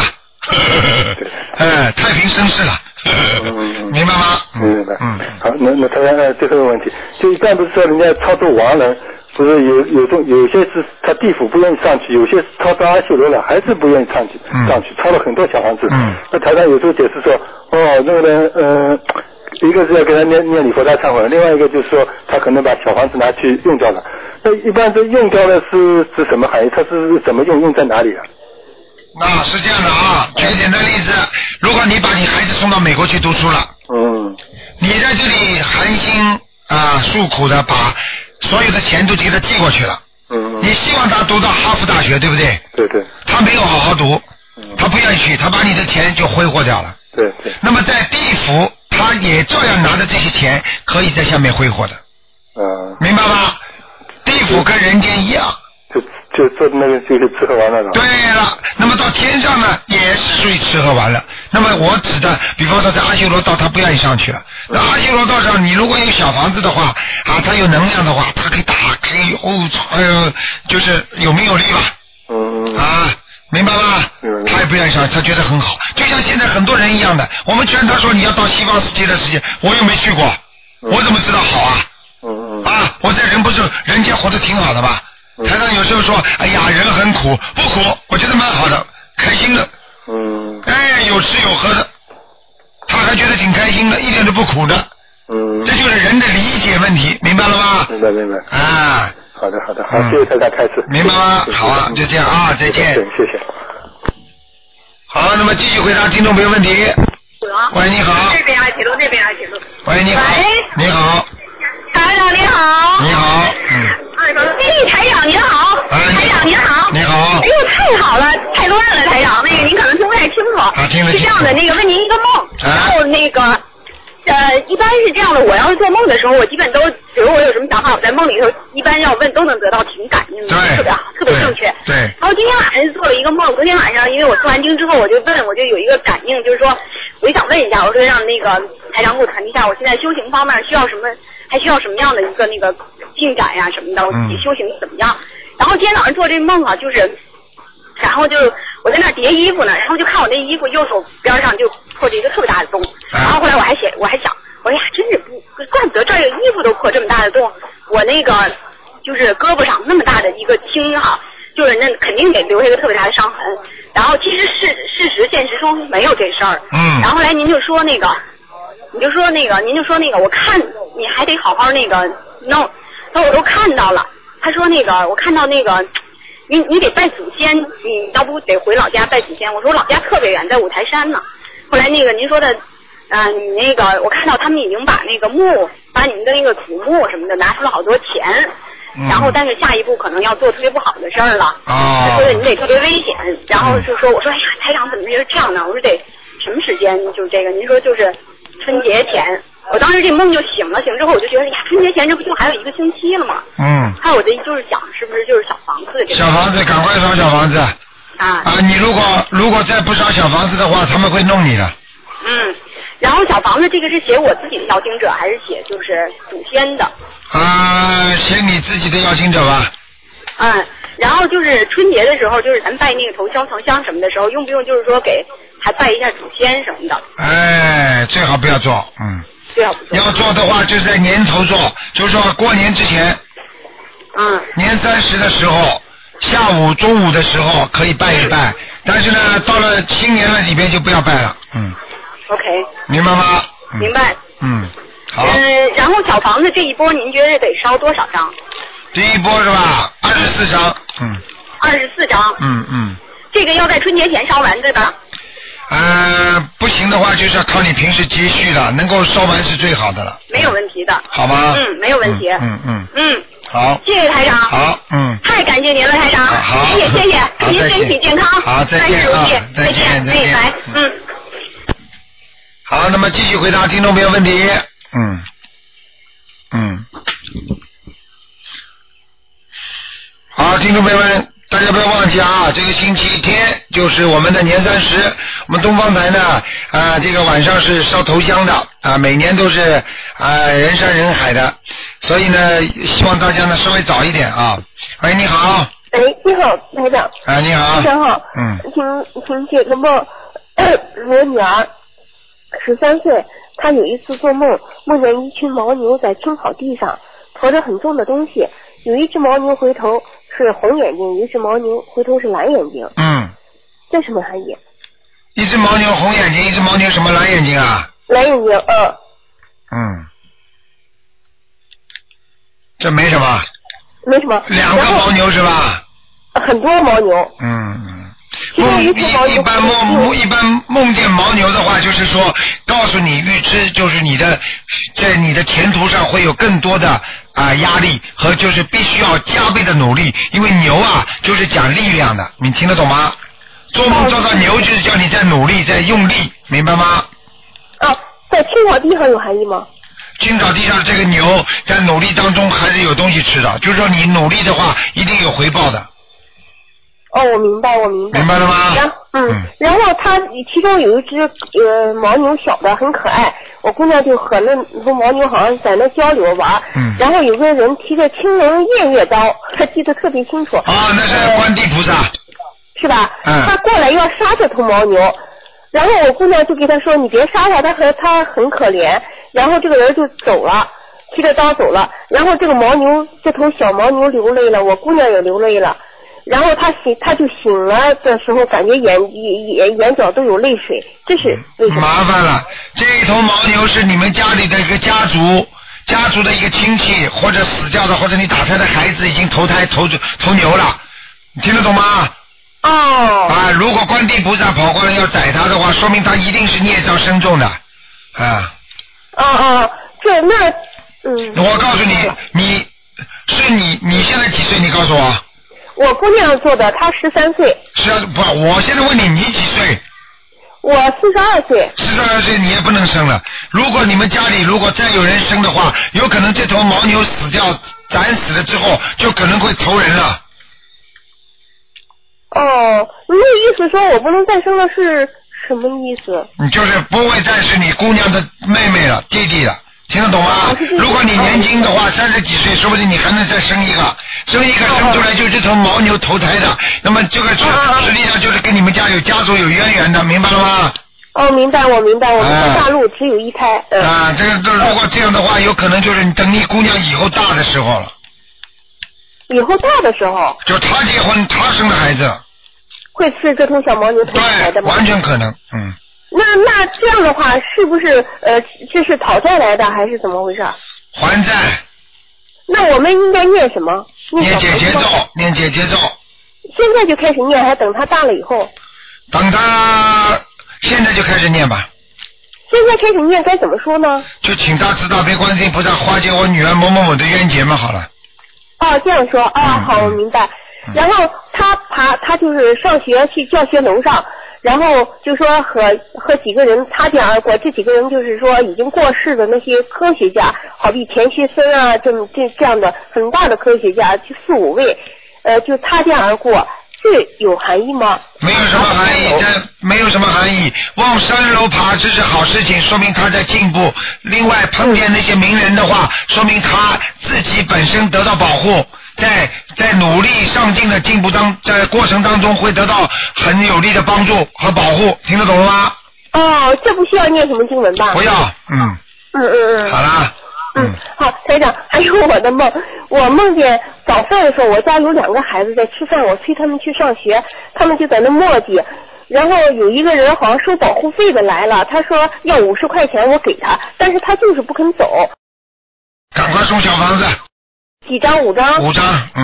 太平绅士了。明白吗？ 明白。好，那他最后一个问题，就一般不是说人家操作亡人。不是有些是他地府不愿意上去，有些超到阿修罗了还是不愿意上去，抄了很多小房子。那台上有时候解释说，那个人一个是要给他念礼佛大忏悔，另外一个就是说他可能把小房子拿去用掉了。那一般这用掉了是什么含义？他是怎么用在哪里啊？ 那是这样的举个简单例子，如果你把你孩子送到美国去读书了，你在这里含辛诉苦的把所有的钱都给他寄过去了，你希望他读到哈佛大学，对不对？ 对。 他没有好好读，他不愿意去，他把你的钱就挥霍掉了。 对。 那么在地府，他也照样拿着这些钱，可以在下面挥霍的。明白吗？地府跟人间一样。 就做那个就是吃喝玩乐了。 对了，那么到天上呢，也是属于吃喝玩乐。那么我指的，比方说在阿修罗道，他不愿意上去了。那阿修罗道上，你如果有小房子的话，他有能量的话，他可以打，可以就是有名有利吧。明白吗？他也不愿意上，他觉得很好。就像现在很多人一样的，我们劝他说你要到西方世界的世界，我又没去过，我怎么知道好啊？我在人间活得挺好的吧。台上有时候说，哎呀，人很苦，不苦，我觉得蛮好的，开心的。有吃有喝的，他还觉得挺开心的，一点都不苦的。这就是人的理解问题，明白了吗？ 明白。好的，好，谢谢台长开始。 明白吗？好啊，就这样再见。 谢谢。 好，那么继续回答听众朋友问题。喂，你好。 这边铁路。 喂，你好。你好。 台长你好。 你好。 台长您好。台长您好。 你好。 哎呦，太好了，太乱了，台长。您可能听不太清楚。 听得清楚。 是这样的，问您一个梦，然后一般是这样的，我要是做梦的时候，我基本都比如我有什么想法，我在梦里头一般要问都能得到挺感应的，特别好，特别正确。 对。 然后今天晚上做了一个梦，昨天晚上因为我做完经之后，我就有一个感应，就是说我就想问一下，我说让那个台长给我传递一下，我现在修行方面需要什么，还需要什么样的一个那个进展呀什么的，我自己修行怎么样？然后今天早上做这梦啊，就是，然后就我在那叠衣服呢，然后就看我那衣服右手边上就破着一个特别大的洞，然后后来我还想，我呀真是怪不得这个衣服都破这么大的洞，我那个就是胳膊上那么大的一个青哈，就是那肯定得留下一个特别大的伤痕。然后其实事实现实中没有这事儿。然后后来您就说那个，我看你还得好好那个弄，那我都看到了。他说那个我看到那个你得拜祖先，你要不得回老家拜祖先。我说老家特别远，在五台山呢。后来那个您说的你那个我看到他们已经把那个把你们的那个祖墓什么的拿出了好多钱，然后但是下一步可能要做特别不好的事儿了。他说你得特别危险，然后就说我说哎呀台长怎么是这样呢？我说得什么时间？就是这个您说就是春节前。我当时这梦就醒了，醒之后我就觉得呀，春节前这不就还有1个星期了吗？还有我的就是想是不是就是小房子这个？ 小房子，赶快烧小房子。你如果再不烧小房子的话，他们会弄你的。 然后小房子这个是写我自己的要经者，还是写就是祖先的？ 写你自己的要经者吧。 然后就是春节的时候，就是咱拜那个头香、层香什么的时候，用不用就是说还拜一下祖先什么的？ 最好不要做。 最好不做。 要做的话，就是在年头做，就是说过年之前。年30的时候，下午、中午的时候可以拜一拜，但是呢，到了新年了里边就不要拜了。 OK。 明白吗？ 明白。 好。 然后小房子这一波，您觉得得烧多少张？ 第一波是吧？24张。 24张。这个要在春节前烧完对吧？ 不行的话，就是要靠你平时积蓄了，能够烧完是最好的了。 没有问题的。 好吗？ 没有问题。 好。 谢谢台长。 好。 太感谢您了，台长。 好。 谢谢。祝您身体健康。 好，再见啊。再见。 来。 好，那么继续回答听众朋友问题。好，听众朋友们，大家不要忘记啊，这个星期天就是我们的年30，我们东方台呢这个晚上是烧头香的每年都是人山人海的，所以呢希望大家呢稍微早一点啊。喂，你好。 你好，台长。 你好。 台长好。请解个梦。我女儿13岁，她有一次做梦，梦见一群牦牛在青草地上驮着很重的东西，有一只牦牛回头是红眼睛，有一只牦牛回头是蓝眼睛。这什么含义？ 一只牦牛红眼睛，一只牦牛什么蓝眼睛啊？ 蓝眼睛。 这没什么。 没什么。 2个牦牛是吧？ 很多牦牛。 一般梦见牦牛的话，就是说告诉你预知，就是在你的前途上会有更多的压力和就是必须要加倍的努力，因为牛就是讲力量的，你听得懂吗？做梦做到牛就是叫你在努力在用力，明白吗？ 在青草地上有含义吗？ 青草地上这个牛在努力当中还是有东西吃的，就是说你努力的话一定有回报的。 我明白。 明白了吗？ 然后它其中有一只牦牛小的很可爱，我姑娘就和那牦牛好像在那交流玩。然后有个人提着青龙偃月刀，他记得特别清楚。 那是观地菩萨。 是吧？他过来要杀这头牦牛，然后我姑娘就给他说：“你别杀他，他很可怜。”然后这个人就走了，提着刀走了。然后这头小牦牛流泪了，我姑娘也流泪了。然后他就醒了的时候，感觉眼角都有泪水，这是为什么？ 麻烦了，这一头牦牛是你们家里的一个家族的一个亲戚，或者死掉的，或者你打胎的孩子已经投牛了，你听得懂吗？如果观地菩萨跑过来要宰他的话，说明他一定是孽障深重的。我告诉你，你现在几岁？你告诉我。 我姑娘做的，她13岁。 我现在问你，你几岁？ 我42岁。 42岁你也不能生了。如果你们家里如果再有人生的话，有可能这头牦牛死掉，斩死了之后，就可能会投人了。 哦，你的意思说我不能再生了是什么意思？ 你就是不会再是你姑娘的妹妹了，弟弟了。听得懂吗？如果你年轻的话，30几岁，说不定你还能再生一个，生出来就这头牦牛投胎的，那么这个实际上就是跟你们家有家族有渊源的，明白了吗？ 哦，明白，我明白，我们在大陆只有一胎。 这个如果这样的话，有可能就是等你姑娘以后大的时候了。 以后大的时候？ 就她结婚，她生的孩子。 会是这头小牦牛投出来的吗？ 对，完全可能， 那这样的话，是不是这是讨债来的，还是怎么回事？ 还债。 那我们应该念什么？ 念解结咒，念解结咒。 现在就开始念，还等他大了以后？ 等他现在就开始念吧。 现在开始念该怎么说呢？ 就请大慈大悲观世音菩萨化解我女儿某某某的冤结嘛，好了。 哦，这样说好，我明白。然后他就是上学去教学楼上。然后就说和几个人擦肩而过，这几个人就是说已经过世的那些科学家，好比钱学森啊，这样的很大的科学家，就4、5位，就擦肩而过，这有含义吗？ 没有什么含义，这没有什么含义。往山楼爬，这是好事情，说明他在进步。另外碰见那些名人的话，说明他自己本身得到保护。在努力上进的进步在过程当中会得到很有力的帮助和保护，听得懂了吗？ 哦，这不需要念什么经文吧？ 不要，好啦。 好，台长，还有我的梦，我梦见早饭的时候，我家有2个孩子在吃饭，我催他们去上学，他们就在那磨叽，然后有一个人好像收保护费的来了，他说要50块钱，我给他，但是他就是不肯走。 赶快送小房子。 几张？5张。 5张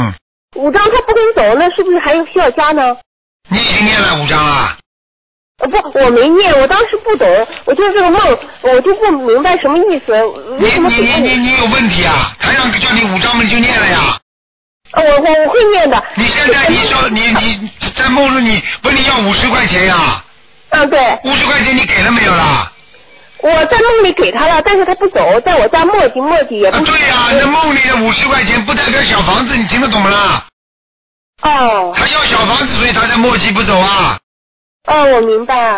，5张他不肯走，那是不是还需要加呢？ 你已经念了5张了。 不，我没念，我当时不懂，我就是这个梦，我就不明白什么意思。 你有问题啊！他让叫你5张嘛，你就念了呀。 我会念的。 你现在你说你在梦中你问你要50块钱呀？ 对。 50块钱你给了没有啦？ 我在梦里给他了，但是他不走，在我家磨叽也不。 对呀，那梦里的50块钱不代表小房子，你听得懂吗？ 哦。 他要小房子，所以他在磨叽不走啊。 我明白。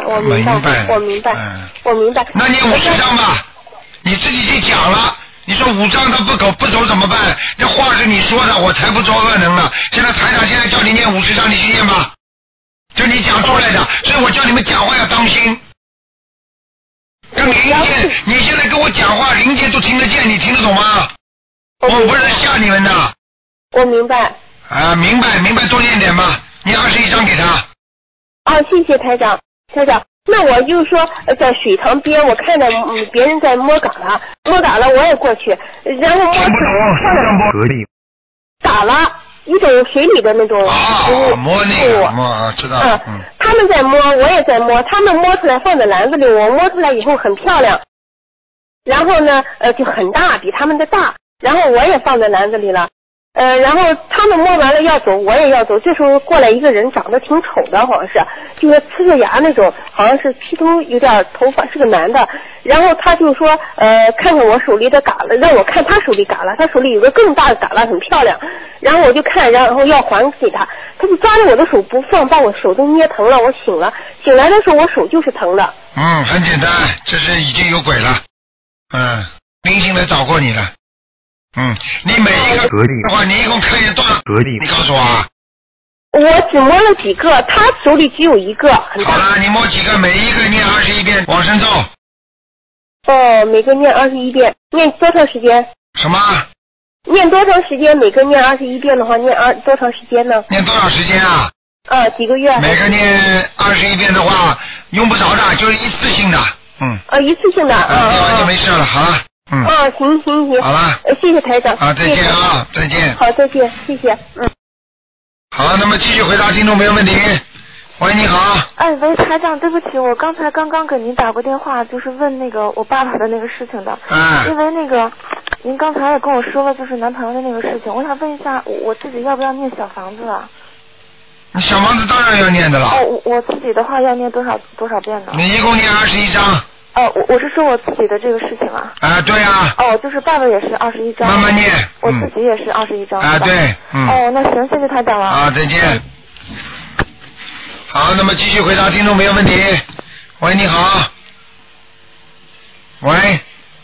那念50张吧，你自己去讲了。你说5张他不走怎么办？这话是你说的，我才不做恶能呢。现在台长现在叫你念50张，你去念吧。就你讲出来的，所以我叫你们讲话要当心。跟灵界，你现在跟我讲话，灵界都听得见，你听得懂吗？我不是吓你们的。 我明白。 明白，多念点吧。你21张给他。 谢谢台长。那我就说在水塘边，我看到别人在摸嘎了，我也过去，然后摸打了一种水里的那种摸那个摸知道。 他们在摸，我也在摸，他们摸出来放在篮子里，我摸出来以后很漂亮，然后呢就很大，比他们的大，然后我也放在篮子里了。然后他们摸完了要走，我也要走。这时候过来一个人，长得挺丑的，好像是，就是呲着牙那种，好像是剃头有点头发，是个男的。然后他就说，看看我手里的嘎了，让我看他手里嘎了，他手里有个更大的嘎了，很漂亮。然后我就看，然后要还给他，他就抓着我的手不放，把我手都捏疼了。我醒来的时候我手就是疼的。 很简单，这是已经有鬼了。灵性来找过你了。你每一个格力的话，你一共看见多少格力？你告诉我啊。 我只摸了几个，他手里只有一个。 好了，你摸几个，每一个念21遍往生咒。 每个念21遍，念多长时间？ 什么？ 念多长时间？每个念21遍的话，念多长时间呢？ 念多少时间啊？ 几个月？ 每个念21遍的话，用不着的，就是一次性的。 一次性的。 念完就没事了，好了。 行。 好了。 谢谢台长。 再见啊，再见。 好，再见，谢谢。 好，那么继续回答听众朋友问题。喂，你好。 喂，台长，对不起，我刚刚给您打过电话，就是问那个我爸爸的那个事情的。因为那个您刚才也跟我说了，就是男朋友的那个事情，我想问一下，我自己要不要念小房子啊？ 你小房子当然要念的了。 哦，我自己的话要念多少遍呢？ 你一共念21章。 哦，我是说我自己的这个事情啊。 啊，对啊。 哦，就是爸爸也是21章。 慢慢念。 我自己也是21章。 啊，对。 哦，那行，谢谢台长了。 啊，再见。好，那么继续回答听众朋友问题。喂，你好。喂。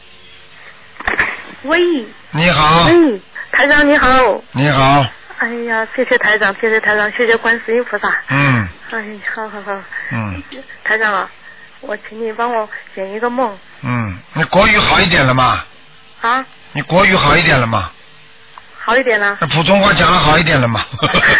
喂。 你好。 台长你好。 你好。 哎呀，谢谢台长，谢谢台长，谢谢观世音菩萨。哎，好。台长啊，我请你帮我解一个梦。 你国语好一点了吗？ 啊？ 你国语好一点了吗？ 好一点了。 那普通话讲的好一点了吗？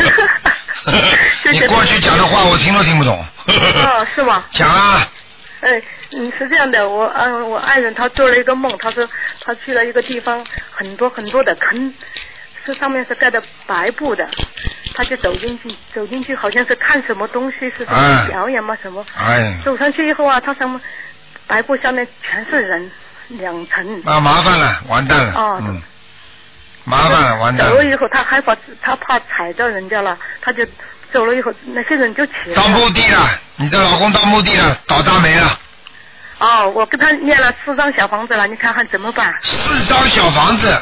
你过去讲的话我听都听不懂。 哦，是吗？ 讲啊。 是这样的，我爱人他做了一个梦，他说他去了一个地方，很多的坑，这上面是盖的白布的，他就走进去好像是看什么东西，是什么表演吗？什么？走上去以后啊，他上面白布下面全是人，2层。啊， 麻烦了，完蛋了。麻烦了，完蛋了。 走了以后他害怕，他怕踩到人家了，他就走了以后，那些人就起来了。 到墓地了，你的老公到墓地了，倒大霉了。 哦，我跟他念了4张小房子了，你看看怎么办 ？4张小房子。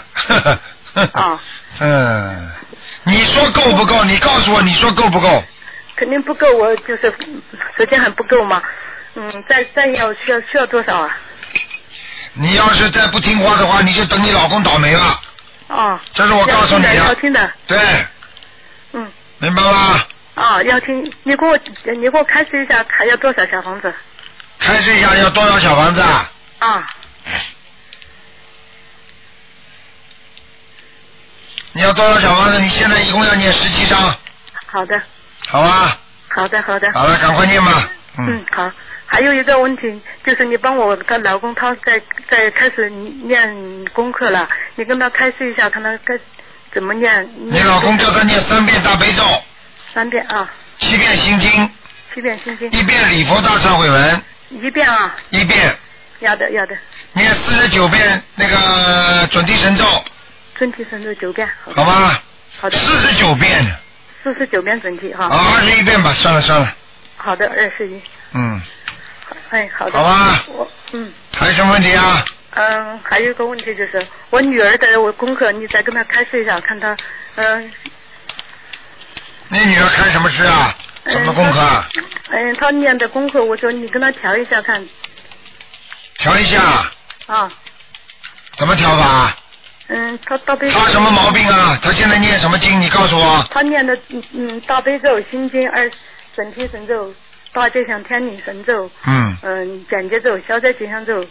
你说够不够？你告诉我，你说够不够？ 肯定不够，我就是时间还不够嘛。再需要多少啊？ 你要是再不听话的话，你就等你老公倒霉了。这是我告诉你的。 要听的。 对。明白吗？ 要听。你给我开示一下，还要多少小房子？ 开示一下要多少小房子啊？你要多少小房子？你现在一共要念17章。 好的。 好吧。 好的。好了，赶快念吧。 好。还有一个问题，就是你帮我的老公，他在开始念功课了，你跟他开示一下，看他该怎么念。 你老公叫他念3遍大悲咒。 3遍啊。 7遍心经。 7遍心经。 1遍礼佛大忏悔文。 1遍啊。 1遍。 要的。 念49遍那个准提神咒。 准提神咒9遍。 好吧。 好的。 49遍。 49遍准提哈。 21遍吧，算了。 好的，21。好的。 好吧。还有什么问题啊？ 还有一个问题就是我女儿的功课，你再跟她开示一下，看她你女儿开什么诗啊？什么功课啊？ 她念的功课，我说你跟她调一下看。 调一下。怎么调法？ 她大悲咒。 她什么毛病啊？她现在念什么经？你告诉我。 她念的大悲咒、心经、准提神咒、大吉祥天女神咒。简洁咒、消灾吉祥咒。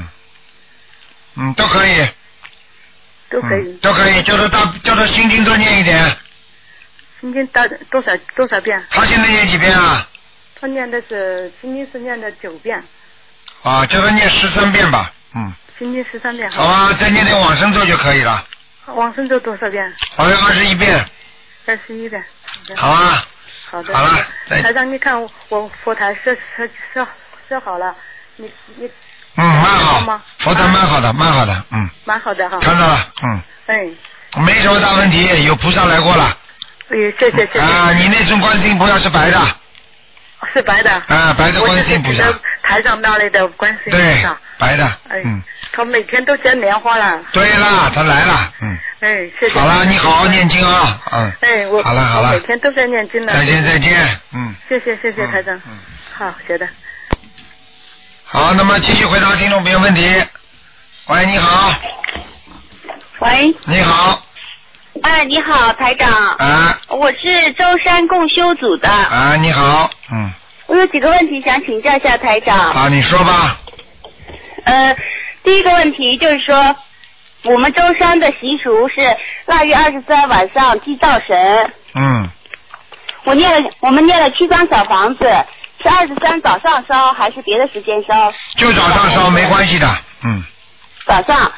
都可以。都可以，叫她心经多念一点。 心经多少遍？ 她现在念几遍啊？ 她念的是心经是念的9遍。 叫她念13遍吧。 心经13遍。 好吧，再念点往生咒就可以了。 往生咒多少遍？ 好像21遍。 21遍。 好啊。 好的。 好了。 台长，你看我佛台设好了，你。 蛮好。佛台蛮好的。 蛮好的哈。 看到了。没什么大问题，有菩萨来过了。 谢谢。 你那尊观世音菩萨是白的。 是白的。 白的观世音菩萨。 台长那里的观世音菩萨。 对，白的。 他每天都结莲花了。 对啦，他来了。 谢谢。 好了，你好好念经啊。好了。 我每天都在念经了。 再见。 谢谢台长。好，学的。 好，那么继续回答听众朋友问题。喂，你好。 喂。 你好。 你好，台长。我是舟山共修组的。 你好。 我有几个问题想请教一下台长。 你说吧。 第一个问题就是说，我们舟山的习俗是腊月23晚上祭灶神。我们念了7张小房子，是23早上烧还是别的时间烧？ 就早上烧没关系的。 早上。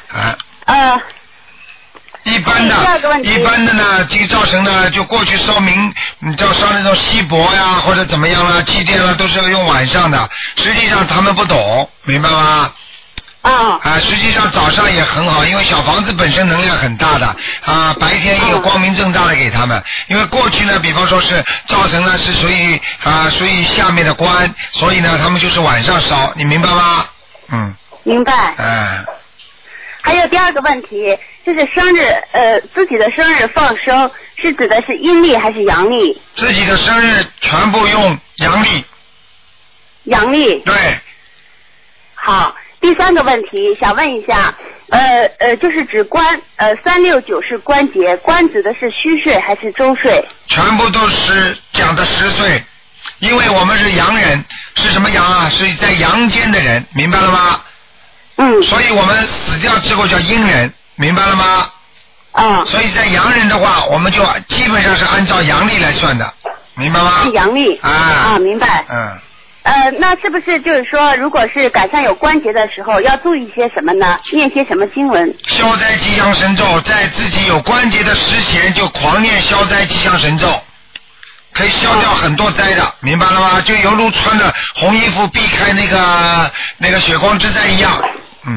一般的呢，祭灶神呢，就过去烧那种锡箔呀，或者怎么样啦，祭奠啦，都是要用晚上的。实际上他们不懂，明白吗？ 实际上早上也很好，因为小房子本身能量很大的白天也有光明正大的给他们。因为过去呢，比方说是造成呢是属于下面的官，所以呢他们就是晚上烧，你明白吗？ 明白。还有第二个问题，就是生日自己的生日放生是指的是阴历还是阳历？ 自己的生日全部用阳历。 阳历。 对。 好，第三个问题想问一下，就是指关369是关节，关指的是虚岁还是周岁？ 全部都是讲的10岁，因为我们是阳人，是什么阳啊？是在阳间的人，明白了吗？所以我们死掉之后叫阴人，明白了吗？所以在阳人的话，我们就基本上是按照阳历来算的，明白吗？ 阳历明白。那是不是就是说，如果是赶上有关节的时候，要注意些什么呢？念些什么经文？ 消灾吉祥神咒，在自己有关节的时前就狂念消灾吉祥神咒，可以消掉很多灾的，明白了吗？就犹如穿着红衣服避开那个血光之灾一样。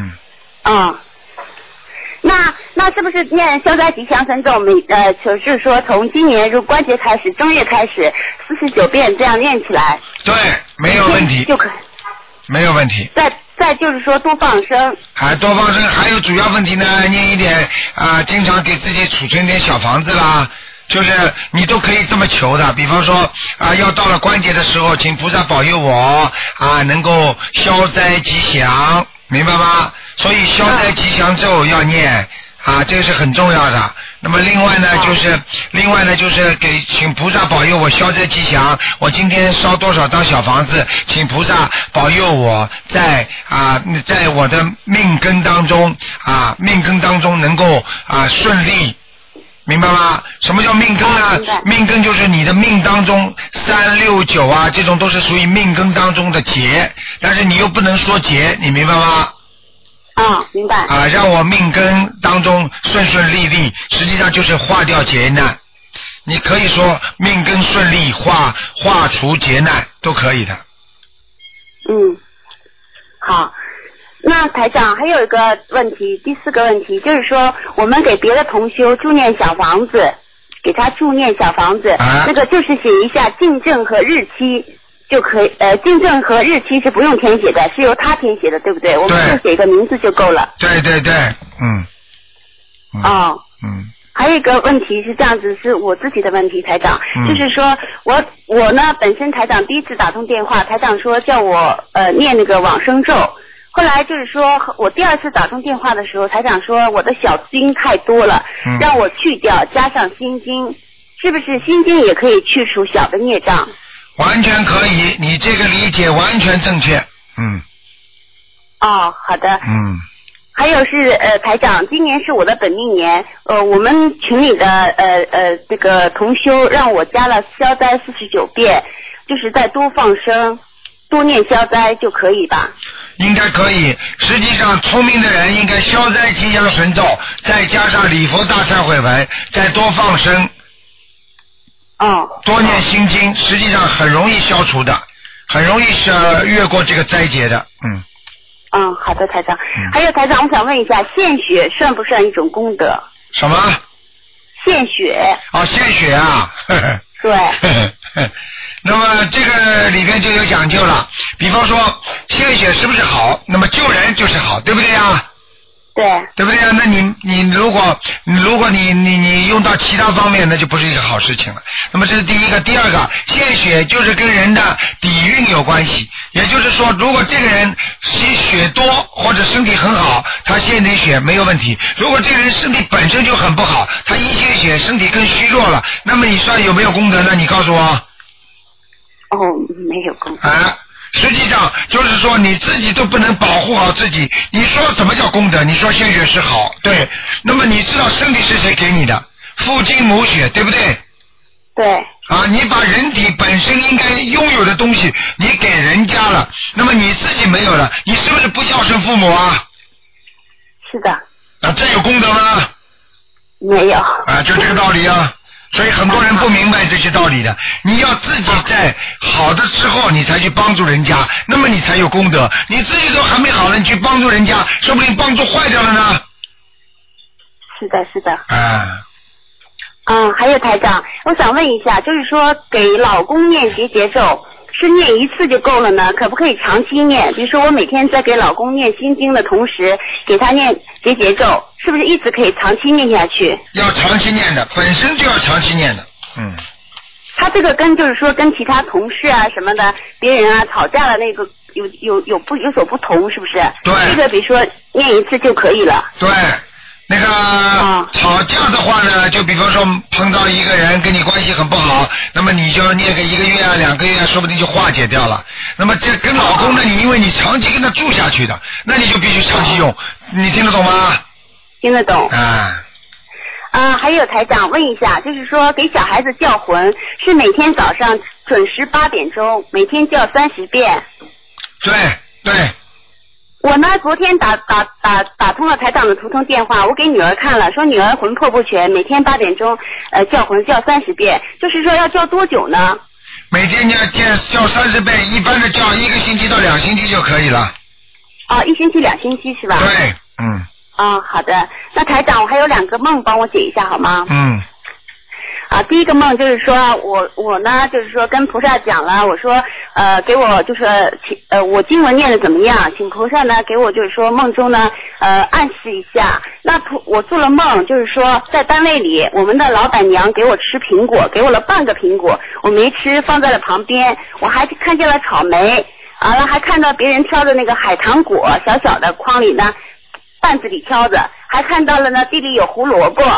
那是不是念消灾吉祥神咒就是说从今年如关节开始，正月开始49遍这样念起来？ 对，没有问题。 就可以。 没有问题。 再就是说多放生。 多放生，还有主要问题呢，念一点经常给自己储存点小房子啦。就是你都可以这么求的，比方说要到了关节的时候，请菩萨保佑我能够消灾吉祥，明白吗？所以消灾吉祥咒要念这个是很重要的。那么另外呢就是请菩萨保佑我消灾吉祥，我今天烧多少张小房子，请菩萨保佑我在我的命根当中能够顺利。明白吗？什么叫命根呢？命根就是你的命当中3、6、9这种都是属于命根当中的劫，但是你又不能说劫，你明白吗？ 明白。 让我命根当中顺顺利利，实际上就是化掉劫难。你可以说命根顺利化除劫难都可以的。 好。那台长还有一个问题，第4个问题就是说，我们给别的同修助念小房子，给他助念小房子，那个就是写一下进证和日期就可以，进证和日期是不用填写的，是由他填写的，对不对？我们就写一个名字就够了。 对。 还有一个问题是这样子，是我自己的问题，台长，就是说我呢本身台长第一次打通电话，台长说叫我念那个往生咒。后来就是说我第2次打通电话的时候，台长说我的小经太多了，让我去掉，加上心经，是不是心经也可以去除小的孽障？ 完全可以，你这个理解完全正确。 好的。还有是台长，今年是我的本命年，我们群里的这个同修让我加了消灾49遍，就是再多放生，多念消灾就可以吧？ 应该可以，实际上聪明的人应该消灾吉祥神咒，再加上礼佛大忏悔文，再多放生，多念心经，实际上很容易消除的，很容易越过这个灾劫的。 好的，台长。还有台长，我想问一下，献血算不算一种功德？ 什么？ 献血。 献血啊。 对。 那么这个里边就有讲究了，比方说献血是不是好，那么救人就是好，对不对啊？对不对啊？那你如果你用到其他方面，那就不是一个好事情了。那么这是第一个。第二个，献血就是跟人的底蕴有关系，也就是说，如果这个人血多或者身体很好，他献点血没有问题。如果这个人身体本身就很不好，他一献血身体更虚弱了，那么你算有没有功德呢？你告诉我。 没有功德。 实际上就是说你自己都不能保护好自己，你说什么叫功德？你说献血是好，对，那么你知道身体是谁给你的？父精母血，对不对？ 对。 你把人体本身应该拥有的东西你给人家了，那么你自己没有了，你是不是不孝顺父母啊？ 是的。 这有功德吗？ 没有。 就这个道理啊。 所以很多人不明白这些道理的。你要自己在好的之后，你才去帮助人家，那么你才有功德。你自己都还没好了，你去帮助人家，说不定帮助坏掉了呢。 是的，是的。还有台长，我想问一下，就是说给老公念结节咒，是念一次就够了呢？可不可以长期念？比如说我每天在给老公念心经的同时，给他念结节咒，是不是一直可以长期念下去？ 要长期念的，本身就要长期念的。 他这个就是说跟其他同事啊什么的，别人啊吵架了那个有所不同，是不是？ 对。 这个比如说念一次就可以了。 对。那个吵架的话呢，就比方说碰到一个人跟你关系很不好，那么你就念个1个月啊2个月啊，说不定就化解掉了。那么这跟老公呢，你因为你长期跟他住下去的，那你就必须长期用。你听得懂吗？ 听得懂。还有台长问一下，就是说给小孩子叫魂，是每天早上准时8点钟，每天叫30遍。 对。 我呢，昨天打通了台长的图腾电话，我给女儿看了，说女儿魂魄不全，每天8点钟叫魂叫30遍，就是说要叫多久呢？ 每天要叫30遍，一般的叫1个星期到2星期就可以了。 1星期2星期是吧？ 对， 好的。那台长，我还有2个梦，帮我解一下好吗？第一个梦就是说我呢就是说跟菩萨讲了，我说给我就是我经文念的怎么样，请菩萨呢给我就是说梦中呢暗示一下。那我做了梦，就是说在单位里我们的老板娘给我吃苹果，给我了半个苹果，我没吃，放在了旁边。我还看见了草莓，完了还看到别人挑的那个海棠果，小小的筐里呢担子里挑着，还看到了呢地里有胡萝卜。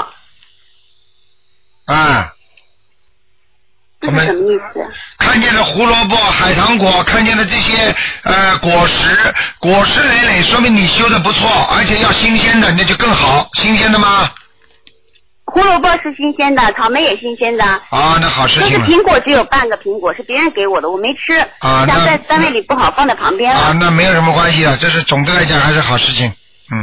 这是什么意思？ 看见了胡萝卜、海棠果，看见了这些果实累累，说明你修的不错，而且要新鲜的，那就更好。新鲜的吗？ 胡萝卜是新鲜的，草莓也新鲜的。 那好事情了。 就是苹果只有半个苹果，是别人给我的，我没吃。像在单位里不好，放在旁边了。 那没有什么关系的，这是总的来讲还是好事情。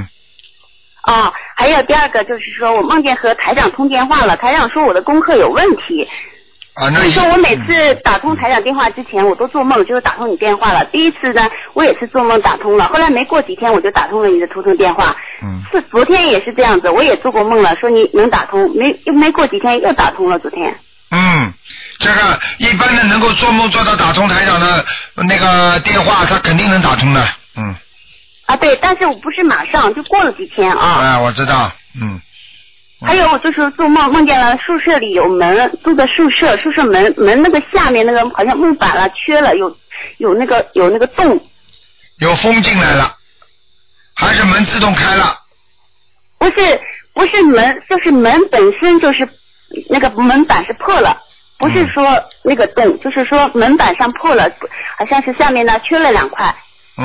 还有第二个就是说我梦见和台长通电话了，台长说我的功课有问题。所以说我每次打通台长电话之前，我都做梦，就是打通你电话了。第一次呢，我也是做梦打通了，后来没过几天我就打通了你的图腾电话。是昨天也是这样子，我也做过梦了，说你能打通，没过几天又打通了昨天。 这个一般的能够做梦做到打通台长的那个电话，他肯定能打通的。 对，但是我不是马上，就过了几天啊。 我知道。 还有就是做梦见了宿舍里有门，住的宿舍门那个下面那个好像木板了缺了，有那个洞， 有风进来了，还是门自动开了？ 不是门，就是门本身就是那个门板是破了，不是说那个洞，就是说门板上破了，好像是下面呢缺了2块。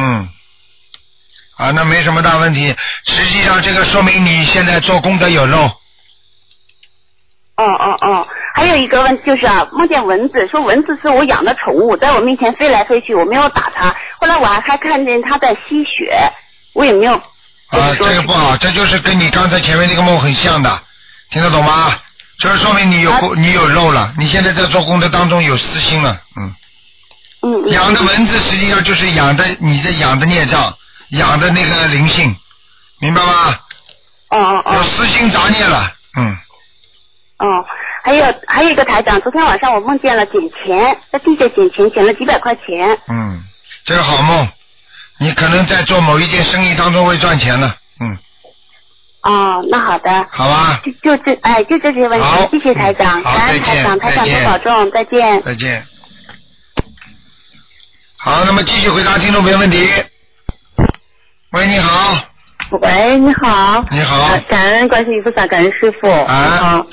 那没什么大问题，实际上这个说明你现在做功德有漏。 还有一个问题就是梦见蚊子，说蚊子是我养的宠物，在我面前飞来飞去，我没有打它，后来我还看见它在吸血，我也没有。 这个不好，这就是跟你刚才前面那个梦很像的，听得懂吗？这说明你有漏了，你现在在做功德当中有私心了。养的蚊子实际上就是养的孽障，养的那个灵性，明白吗？有私心杂念了。 还有一个台长，昨天晚上我梦见了捡钱，在地下捡钱，捡了几百块钱。 这个好梦，你可能在做某一件生意当中会赚钱了。 那好的。 好吧。 就这些问题，谢谢台长。 好，再见。 台长多保重，再见。 再见。好，那么继续回答听众朋友问题。喂，你好。 喂，你好。 你好。 感恩观世音菩萨，感恩师父。你好。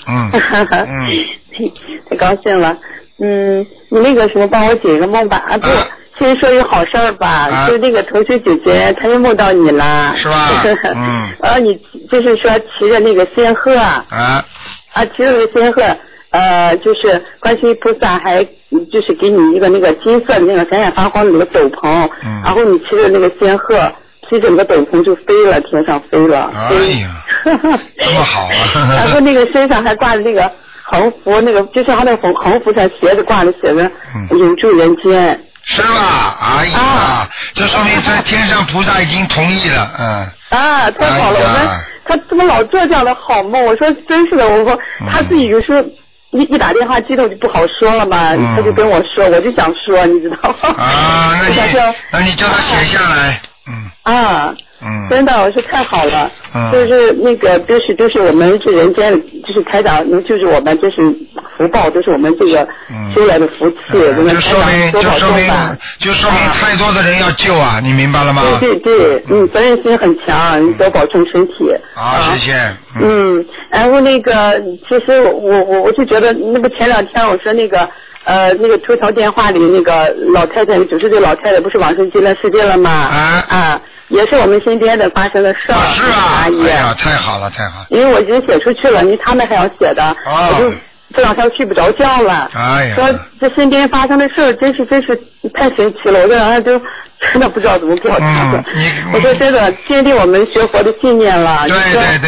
太高兴了。你那个什么，帮我解一个梦吧。先说一个好事儿吧，就那个同学姐姐，她又梦到你了。 是吧？ 你就是说骑着那个仙鹤。骑着那个仙鹤，就是观世音菩萨还就是给你一个那个金色的那个闪闪发光的那个斗篷，然后你骑着那个仙鹤。其整个斗篷就飞了，天上飞了。 哎呀，这么好啊！ 然后那个身上还挂着那个横幅，那个就像他那个横幅上斜着挂着写着永驻人间。 是吧？哎呀，这说明在天上菩萨已经同意了， 啊，太好了，我们他怎么老做这样的好梦？我说真是的，我说他自己有时候一打电话激动就不好说了嘛，他就跟我说，我就想说，你知道吗？ 啊，那你叫他写下来， 真的，我说太好了，就是那个就是我们这人间，就是台长能救助我们，这是福报，都是我们这个修来的福气。 就说明太多的人要救啊，你明白了吗？ 对，责任心很强，你多保重身体。 好，谢谢。 然后那个，其实我就觉得，那不前2天我说那个头条电话里那个老太太，90岁老太太不是往生极乐世界了吗？也是我们身边的发生的事儿。 是啊，哎呀，太好了。 因为我已经写出去了，因为他们还要写的，我就这2天睡不着觉了。 哎呀， 说这身边发生的事儿真是太神奇了，我这2天就真的不知道怎么表达了。我说真的，坚定我们学佛的信念了。 对，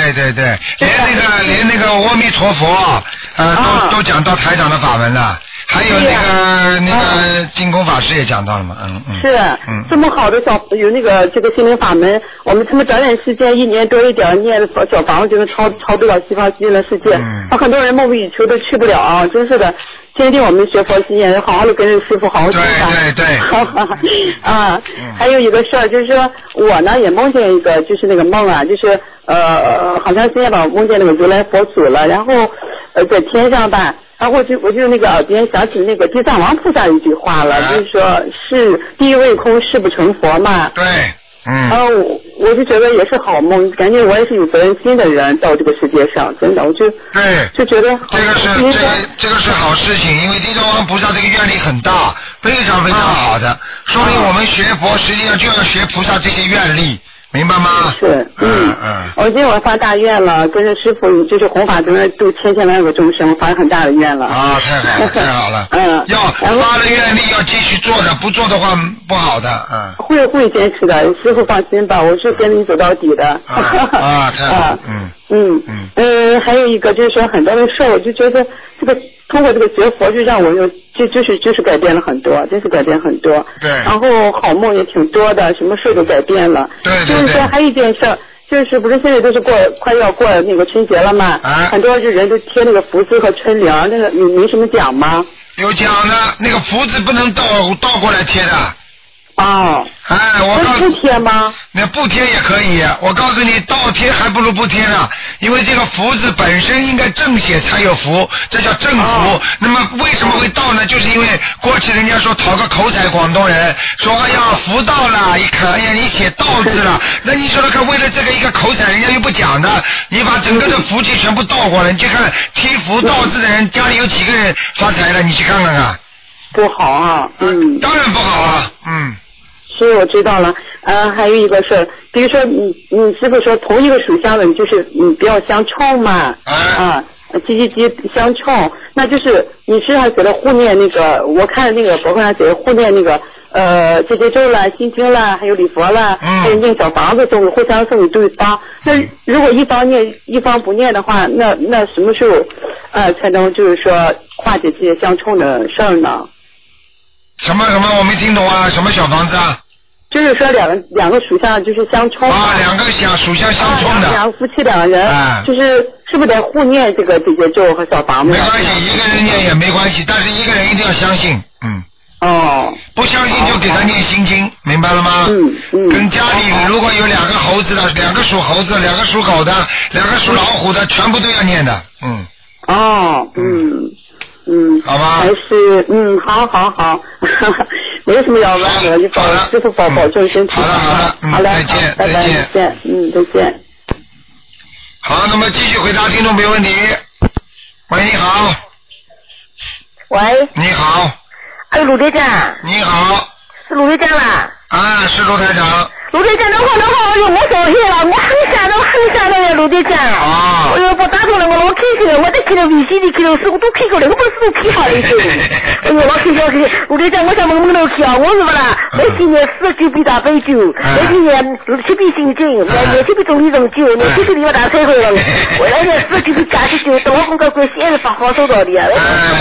连那个阿弥陀佛都讲到台长的法门了。还有那个净空法师也讲到了嘛， 是，这么好的有那个这个心灵法门，我们这么短时间1年多一点念的小房子就能超度到西方极乐世界，很多人梦寐以求都去不了，真是的，坚定我们学佛信念，好好的跟着师父好好学法。 对。 还有一个事儿就是说，我呢也梦见一个就是那个梦啊，就是好长时间吧，我梦见那个如来佛祖了，然后在天上吧。然后我就那个耳边想起那个地藏王菩萨一句话了，就是说是地狱未空誓不成佛嘛。 对， 然后我就觉得也是好梦，感觉我也是有责任心的人到这个世界上，真的，我就觉得这个是好事情，因为地藏王菩萨这个愿力很大，非常非常好的，说明我们学佛实际上就要学菩萨这些愿力。明白吗？ 是，我今天我发大愿了，跟着师傅就是弘法度千万个众生，我发很大的愿了。 太好了。要发了愿力要继续做的，不做的话不好的。 会坚持的，师傅放心吧，我是跟你走到底的。 太好。 还有一个就是说很多的事，我就觉得这个通过这个学佛，就让我就是改变了很多，真是改变很多。 对。 然后好梦也挺多的，什么事都改变了。 对。 就是说还有一件事，就是不是现在都是快要过那个春节了嘛？很多人都贴那个福字和春联，那个你什么讲吗？ 有讲的，那个福字不能倒过来贴的。 我不贴吗？ 那不贴也可以，我告诉你，倒贴还不如不贴呢，因为这个福字本身应该正写才有福，这叫正福。那么为什么会倒呢？就是因为过去人家说讨个口彩，广东人说哎呀福到了，一看哎呀你写倒字了，那你说看为了这个一个口彩，人家又不讲的，你把整个的福气全部倒过来，你去看贴福倒字的人家里有几个人发财了，你去看看看。 不好啊， 当然不好了， 是我知道了，还有一个事儿，比如说你师傅说同一个属相的，你就是你不要相冲嘛，鸡相冲，那就是你身上写的护念那个，我看那个博客上写的护念那个姐姐咒啦、心经啦，还有礼佛啦，还有念小房子送互相送给对方。那如果一方念一方不念的话，那什么时候才能就是说化解这些相冲的事儿呢？ 什么我没听懂啊？什么小房子啊？ 就是说两个属相就是相冲两个属相相冲的， 两个夫妻2个人，是不是得互念这个姐姐咒和小房子？ 没关系，一个人念也没关系，但是一个人一定要相信，不相信就给他念心经，明白了吗？跟家里如果有2个猴子的，2个属猴子，2个属狗的，2个属老虎的，全部都要念的，好吧， 还是好，没什么要问的，你师傅保重身体。 好了，再见， 拜拜，再见，再见。 好，那么继续回答听众朋友问题。喂，你好。 喂。 你好。 哎，卢队长。 你好。 是卢队长啦。 是卢台长。 陆队长的话，我说黑了，我很吓人呀，陆队长。啊！哎呦，我打通了，我老开心了，我再开了微信里开了10我都开过来，我不是都开好了一些。哎呦，老开心，陆队长，我想懵头去啊，我是不啦？我今年49杯大杯酒，我今年7杯新酒，年7杯中立种酒，年7杯礼物大彩回了。我来年49杯假的酒，等我公告关系还是发好收到的呀。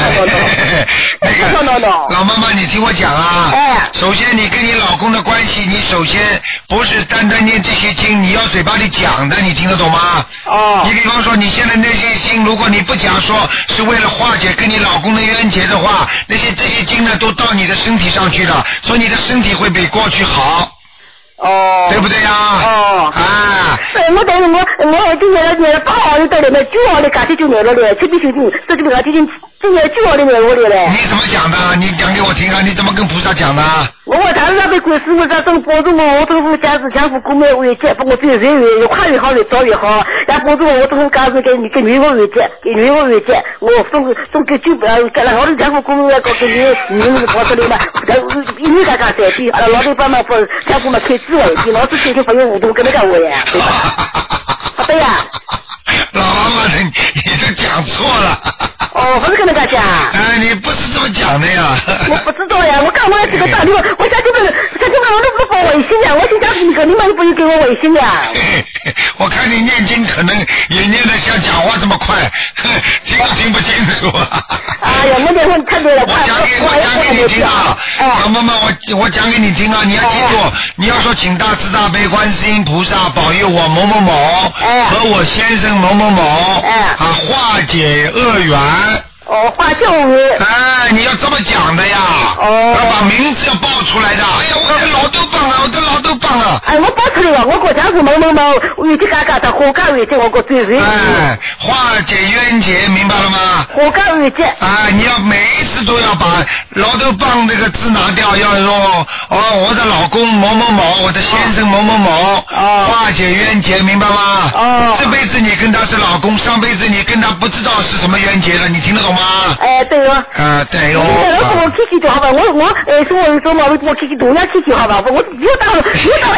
老妈妈，你听我讲啊。首先，你跟你老公的关系，你首先不是单单念这些经，你要嘴巴里讲的，你听得懂吗？哦。你比方说，你现在那些经，如果你不讲说是为了化解跟你老公的冤结的话，这些经呢都到你的身体上去了，所以你的身体会比过去好。哦，对不对呀？哦，啊， 对，我等于我今年了8号的到了，9号的假期就来了嘞，7杯酒这就给他今年9号的来我的嘞。 你怎么讲的？你讲给我听啊！你怎么跟菩萨讲的？ 我当时被观世音菩萨都保住我都是家父过门为接，把我最越快越好越早越好，然后保住我都是家父跟女儿为接，我送给酒不要干了，我的家父过门来搞给你跑出来嘛，因为大家在地，老对爸妈不家父嘛开智慧，老是天天朋友互动跟那个我呀，对吧？对呀。 老妈妈，你都讲错了。 哦，不是跟那个讲。 哎，你不是这么讲的呀。 我不知道呀，我刚这个打电话，我想这个我都不发微信呀，我心想你们不是给我微信呀？ 我看你念经可能也念得像讲话这么快，听不清楚。 哎呀，我念太对了。 我讲给你听啊，老妈妈，我讲给你听啊，你要记住，你要说请大慈大悲观世音菩萨保佑我某某某和我先生某某某化解恶缘。 哦，化解恶缘。 哎，你要这么讲的呀。哦。要把名字要报出来的。哎呀，我的老豆棒了。 哎，我报出来了，我国家是某某某，为这嘎的活该为这我国最最。 哎，化解冤结，明白了吗？ 活该为这。 哎，你要每一次都要把老豆棒这个字拿掉，要说我的老公某某某，我的先生某某某，化解冤结，明白吗？哦。这辈子你跟他是老公，上辈子你跟他不知道是什么冤结了，你听得懂吗？ 哎，对哟。 对哟。 我开就好吧，说嘛，我开多少开好吧，我又打了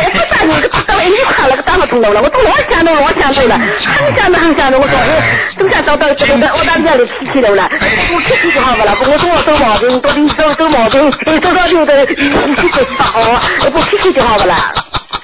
1个打了1块了，打了通了，我都老想了，很想的，我说都想找到我打家里开了，我开就好吧了，我说我找毛病，到底找毛病，找到就的一好，我开就好吧了。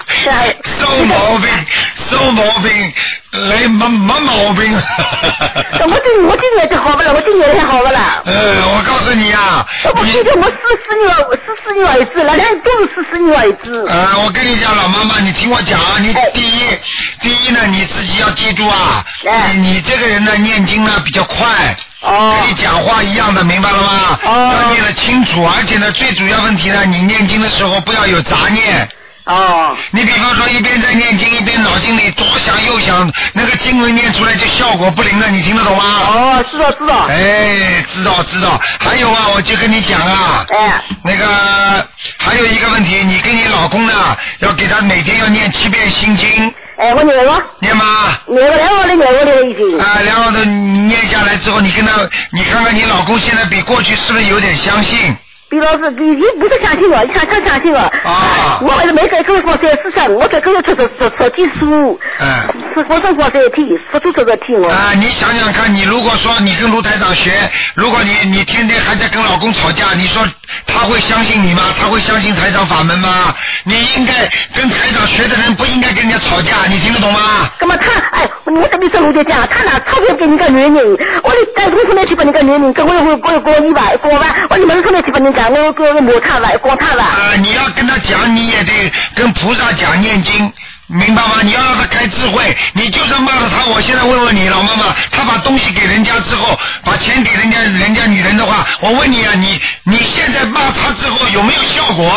收毛病，没毛病。 我今年就好不了，我今年才好不了。 我告诉你啊， 我记得我44年儿子，两人都是44年儿子。 我跟你讲，老妈妈，你听我讲啊，你第一呢，你自己要记住啊，你这个人呢，念经呢比较快。跟你讲话一样的，明白了吗？要念得清楚，而且呢，最主要问题呢，你念经的时候不要有杂念。你比方说一边在念经，一边脑筋里左想右想，那个经文念出来就效果不灵了，你听得懂吗？ 知道。 哎，知道。还有啊，我就跟你讲啊，那个还有一个问题，你跟你老公呢，要给他每天要念7遍心经。 我念了。 念吗？ 念了2号的念我的已经。 2号的念下来之后，你看看你老公现在比过去是不是有点相信？ 比老师，你不是相信我，他相信我。我还是没在生活在世上，我在跟着说技术。我生活在听，说出这个听我。 你想想看，你如果说你跟卢台长学，如果你天天还在跟老公吵架，你说他会相信你吗？他会相信台长法门吗？你应该跟台长学的人不应该跟人家吵架，你听得懂吗？ 干嘛我跟你说，卢队长，他拿钞票给你个女人，我的带公出来去把你个女人，跟我有1万，我你们出来去把你。我摸他吧，光他吧。 你要跟他讲，你也得跟菩萨讲念经，明白吗？你要让他开智慧。你就算骂了他，我现在问问你，老妈妈，他把东西给人家之后，把钱给人家女人的话，我问你啊，你现在骂他之后有没有效果？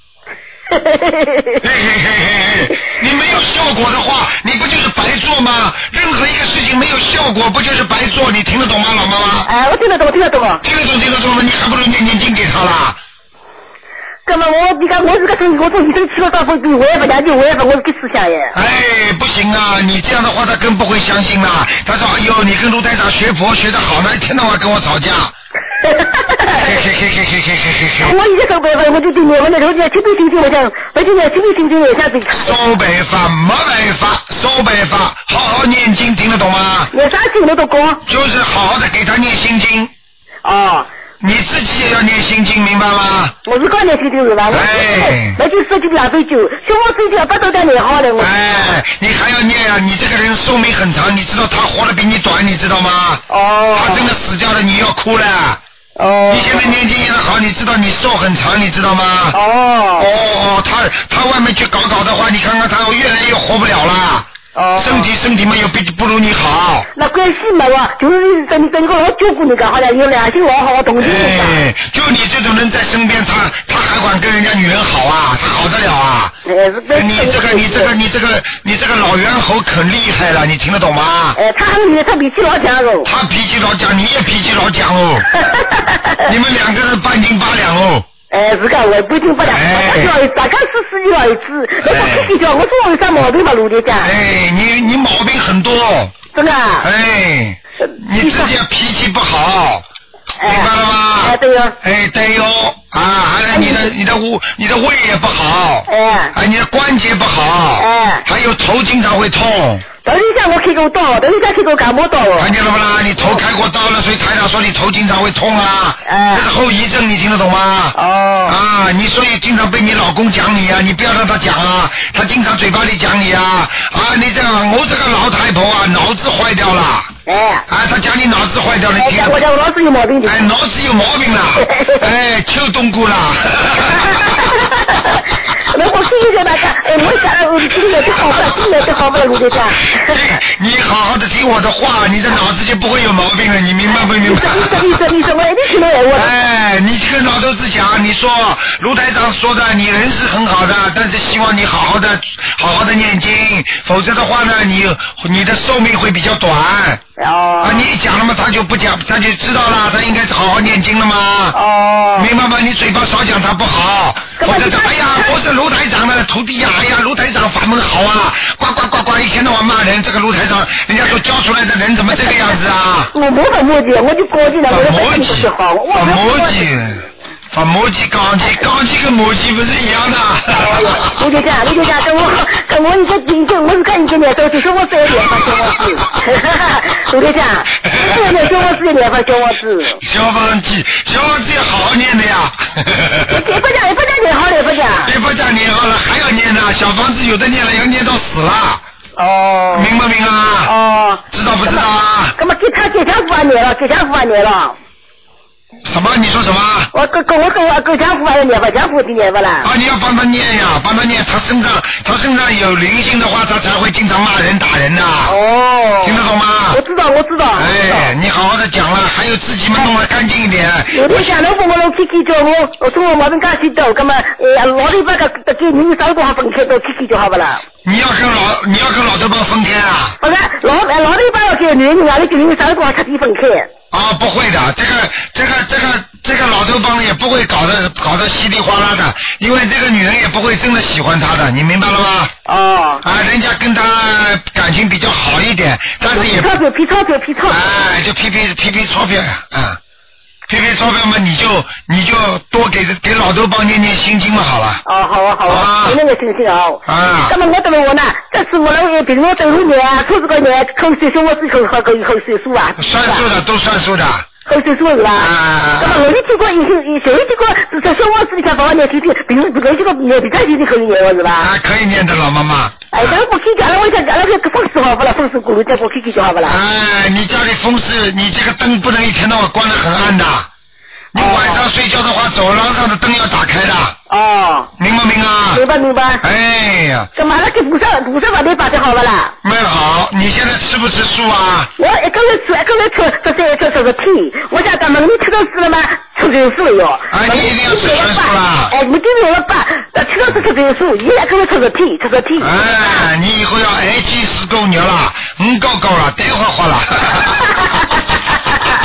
你没有效果的话，你不就是白做吗？任何一个事情没有效果，不就是白做？你听得懂吗，老妈妈？ 我听得懂。听得懂吗？ 你还不如念经给他啦。 哥们，你看我这个生意，我从医生去了大风我也不相信，我是给思想耶。 不行啊！你这样的话，他更不会相信啦。他说：“哎呦，你跟卢台长学佛学得好呢，一天到晚跟我吵架。” 我一个办法，我就对我那时候听不听听，我想，而且呢听不听听也想对。 说办法没办法，说办法，好好念经，听得懂吗？ 念啥经你都讲？ 就是好好的给他念心经。 哦。 你自己也要念心经，明白吗？ 我是刚念心经是吧？哎。那就说这2杯酒，小王子一定要把豆蛋念好了。 哎，你还要念啊！你这个人寿命很长，你知道他活得比你短，你知道吗？ 哦。 他真的死掉了，你要哭了。 哦。 你现在念经念得好，你知道你寿很长，你知道吗？ 哦。 他外面去搞的话，你看看他越来越活不了了。 哦。 身体嘛又不如你好。 那关系嘛哇，就是等你个老照顾你干好了，有良心老好同情你。 哎，就你这种人在身边，他还管跟人家女人好啊？他好得了啊？你这个老猿猴可厉害了，你听得懂吗？ 他脾气老犟哦。 他脾气老犟，你也脾气老犟哦。你们2个人半斤8两哦。 是个，我不听不了，大概是1一次。我脾气我说我有啥毛病吧，卢队长？ 哎，你毛病很多。 真的。 哎，你自己脾气不好，明白了吗？ 哎，对哟。 哎，对哟。啊，还有你的胃也不好。哎，你的关节不好。 哎。 还有头经常会痛。 等一下我开过刀，等一下开过感冒刀。 看见了不啦？你头开过刀了，所以台长说你头经常会痛啊。这是后遗症，你听得懂吗？啊，你所以经常被你老公讲你啊，你不要让他讲啊，他经常嘴巴里讲你啊。你这样，我这个老太婆啊，脑子坏掉了。他讲你脑子坏掉了，你听。 我讲我脑子有毛病。 脑子有毛病了。秋冬菇了。 那我听一下吧，我想我听了就好不了，听了就好不了，卢队长。 你好好的听我的话，你的脑子就不会有毛病了，你明白不明白？ 你说，我一定听了我。 你跟老头子讲，你说卢台长说的，你人是很好的，但是希望你好好的念经，否则的话呢，你的寿命会比较短。你一讲了嘛，他就不讲，他就知道了，他应该是好好念经了嘛。明白吗？你嘴巴少讲他不好，或者哎呀，我是卢台长的徒弟呀，哎呀，卢台长法门好啊，呱，一天到晚骂人，这个卢台长，人家说教出来的人怎么这个样子啊？ 我没法磨叽，我就高兴了，我的本性不好， 发磨叽钢筋跟磨叽不是一样的。 卢队长，跟我一个经我是跟你讲的，就是我这1年发小王子。卢队长，这1小王子1年发小王子。 小王子也好好念的呀。 也不讲念好了， 也不讲念好了，还要念呢。小房子有的念了，要念到死了。明不明啊？知道不知道啊？ 那么给家父还念了。 什么？你说什么？ 我跟家父还要念吧，家父就念不啦。 你要帮他念呀，他身上有灵性的话，他才会经常骂人打人的。听得懂吗？ 我知道。 你好好的讲了，还有自己们弄得干净一点。 我想老婆我去叫我从我毛病干洗头，那么老头帮给你少多少分开都去就好不啦？ 你要跟老头帮分开啊？ 不是，老头帮要给女人啊，你给你少多少彻底分开。 不会的，这个老头帮也不会搞得稀里哗啦的，因为这个女人也不会真的喜欢他的，你明白了吗？人家跟他感情比较好一点，但是也钞票。 就批钞票呀，批钞票嘛，你就多给老头帮念心经嘛，好了。 好啊，那个心经啊。那么我等我呢，这是我那比如我走路年，抽这个年，口水数我是后岁数啊。 算数的，都算数的。 后岁数是吧？那么我听过，小一听过，在小王子里想把我念听，比如这个比较听可以念我是吧？ 可以念的，老妈妈。 这个我去讲了，我想讲了个风湿好不了，风湿骨再过去就好不了。 你家里风湿，你这个灯不能一天到晚关得很暗的。你晚上睡觉的话，走廊上的灯要打开的。明不明啊？ 明白。 哎呀， 干嘛了？给补上把你把的好不啦？ 没好，你现在吃不吃素啊？ 我一个月吃这个屁。我想咱们你吃到死了吗？吃这个素哟。 你一定要吃全素啦。 你给我爸，吃到死吃这个素，一个月吃个屁。 你以后要鸡4狗牛了，5狗了，待会儿了。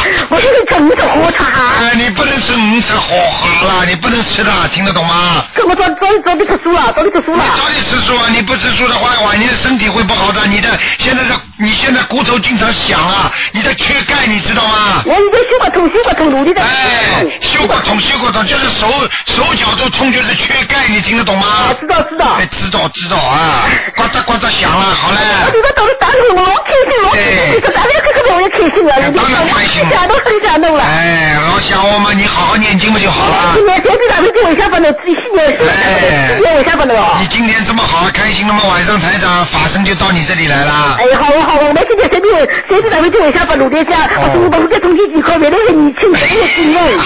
我现在吃5色火茶。 你不能吃5色火茶了，你不能吃的，听得懂吗？ 这我早点吃素了，早点吃素了。 你早点吃素啊！你不吃素的话，晚年的身体会不好的。你现在骨头经常响啊，你的缺钙，你知道吗？ 我已经休过痛，努力的。 休过痛，就是手脚都痛，就是缺钙，你听得懂吗？ 知道。 知道啊！呱嗒响了，好嘞。 我这个到了大陆，我老开心，大家看我也开心啊！ 当然开心了。 家都很感动了。 老想我嘛，你好好念经不就好了？ 今年谁知道会给我下班的？4年我下班的哦。 你今天这么好开心，那么晚上台长法身就到你这里来了。 好，我们今天谁知道会给我下班？陆队长，我给统计几个，原来是你亲自的心愿。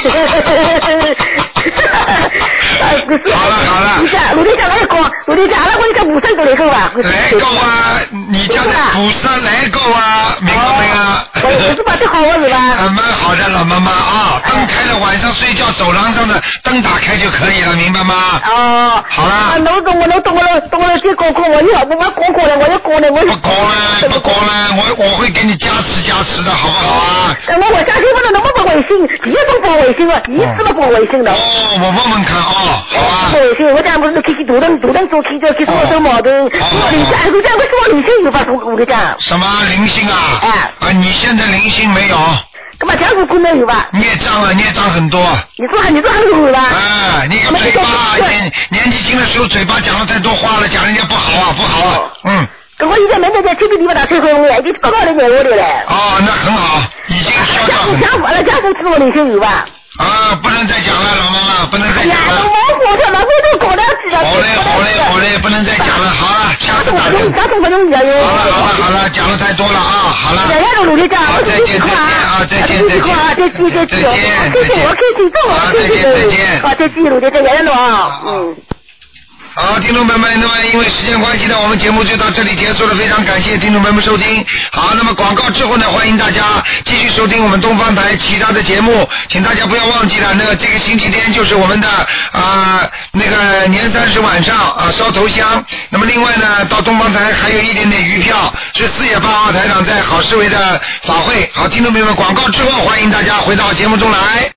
好了。 陆队长来讲，陆队长，我叫武山都来够吧？ 来够啊！你叫的武山来够啊！明白没啊？ 我是把这好是吧？ 蛮好的，老妈妈啊，灯开了，晚上睡觉走廊上的灯打开就可以了，明白吗？好了。 我懂了，这过我要不我过了，我要过了， 不过了，我会给你加持的，好不好啊？ 我下去问了能不能微信，一直播微信了，一直都播微信的。 我问看啊，好啊。 微信，我讲不是去独灯做去做做矛盾，我灵性，我讲我说灵性有吧？我跟你讲。 什么灵性啊？你现在灵性没有？ 干嘛讲功能有吧？ 孽障很多。 你说很有吧？ 你个嘴巴，年纪轻的时候嘴巴讲了太多话了，讲人家不好啊。 跟我以前没在这边地方打退婚，我已经报告人家我的了。 那很好，已经消掉。 家父吃我灵性有吧？ 不能再讲了，老妈妈，不能再讲了。 我这老妹都搞了几了。 好嘞，不能再讲了，好了，下次打电话。好了，讲了太多了啊，好了。 要努力讲。 好，再见啊，再见。 再见。好，再见，努力再见了啊。 好，听众朋友们，那么因为时间关系呢，我们节目就到这里结束了，非常感谢听众朋友们收听。好，那么广告之后呢，欢迎大家继续收听我们东方台其他的节目，请大家不要忘记了，那个这个星期天就是我们的那个年30晚上烧头香。那么另外呢，到东方台还有一点点余票，是4月8号台长在好市委的法会。好，听众朋友们，广告之后欢迎大家回到节目中来。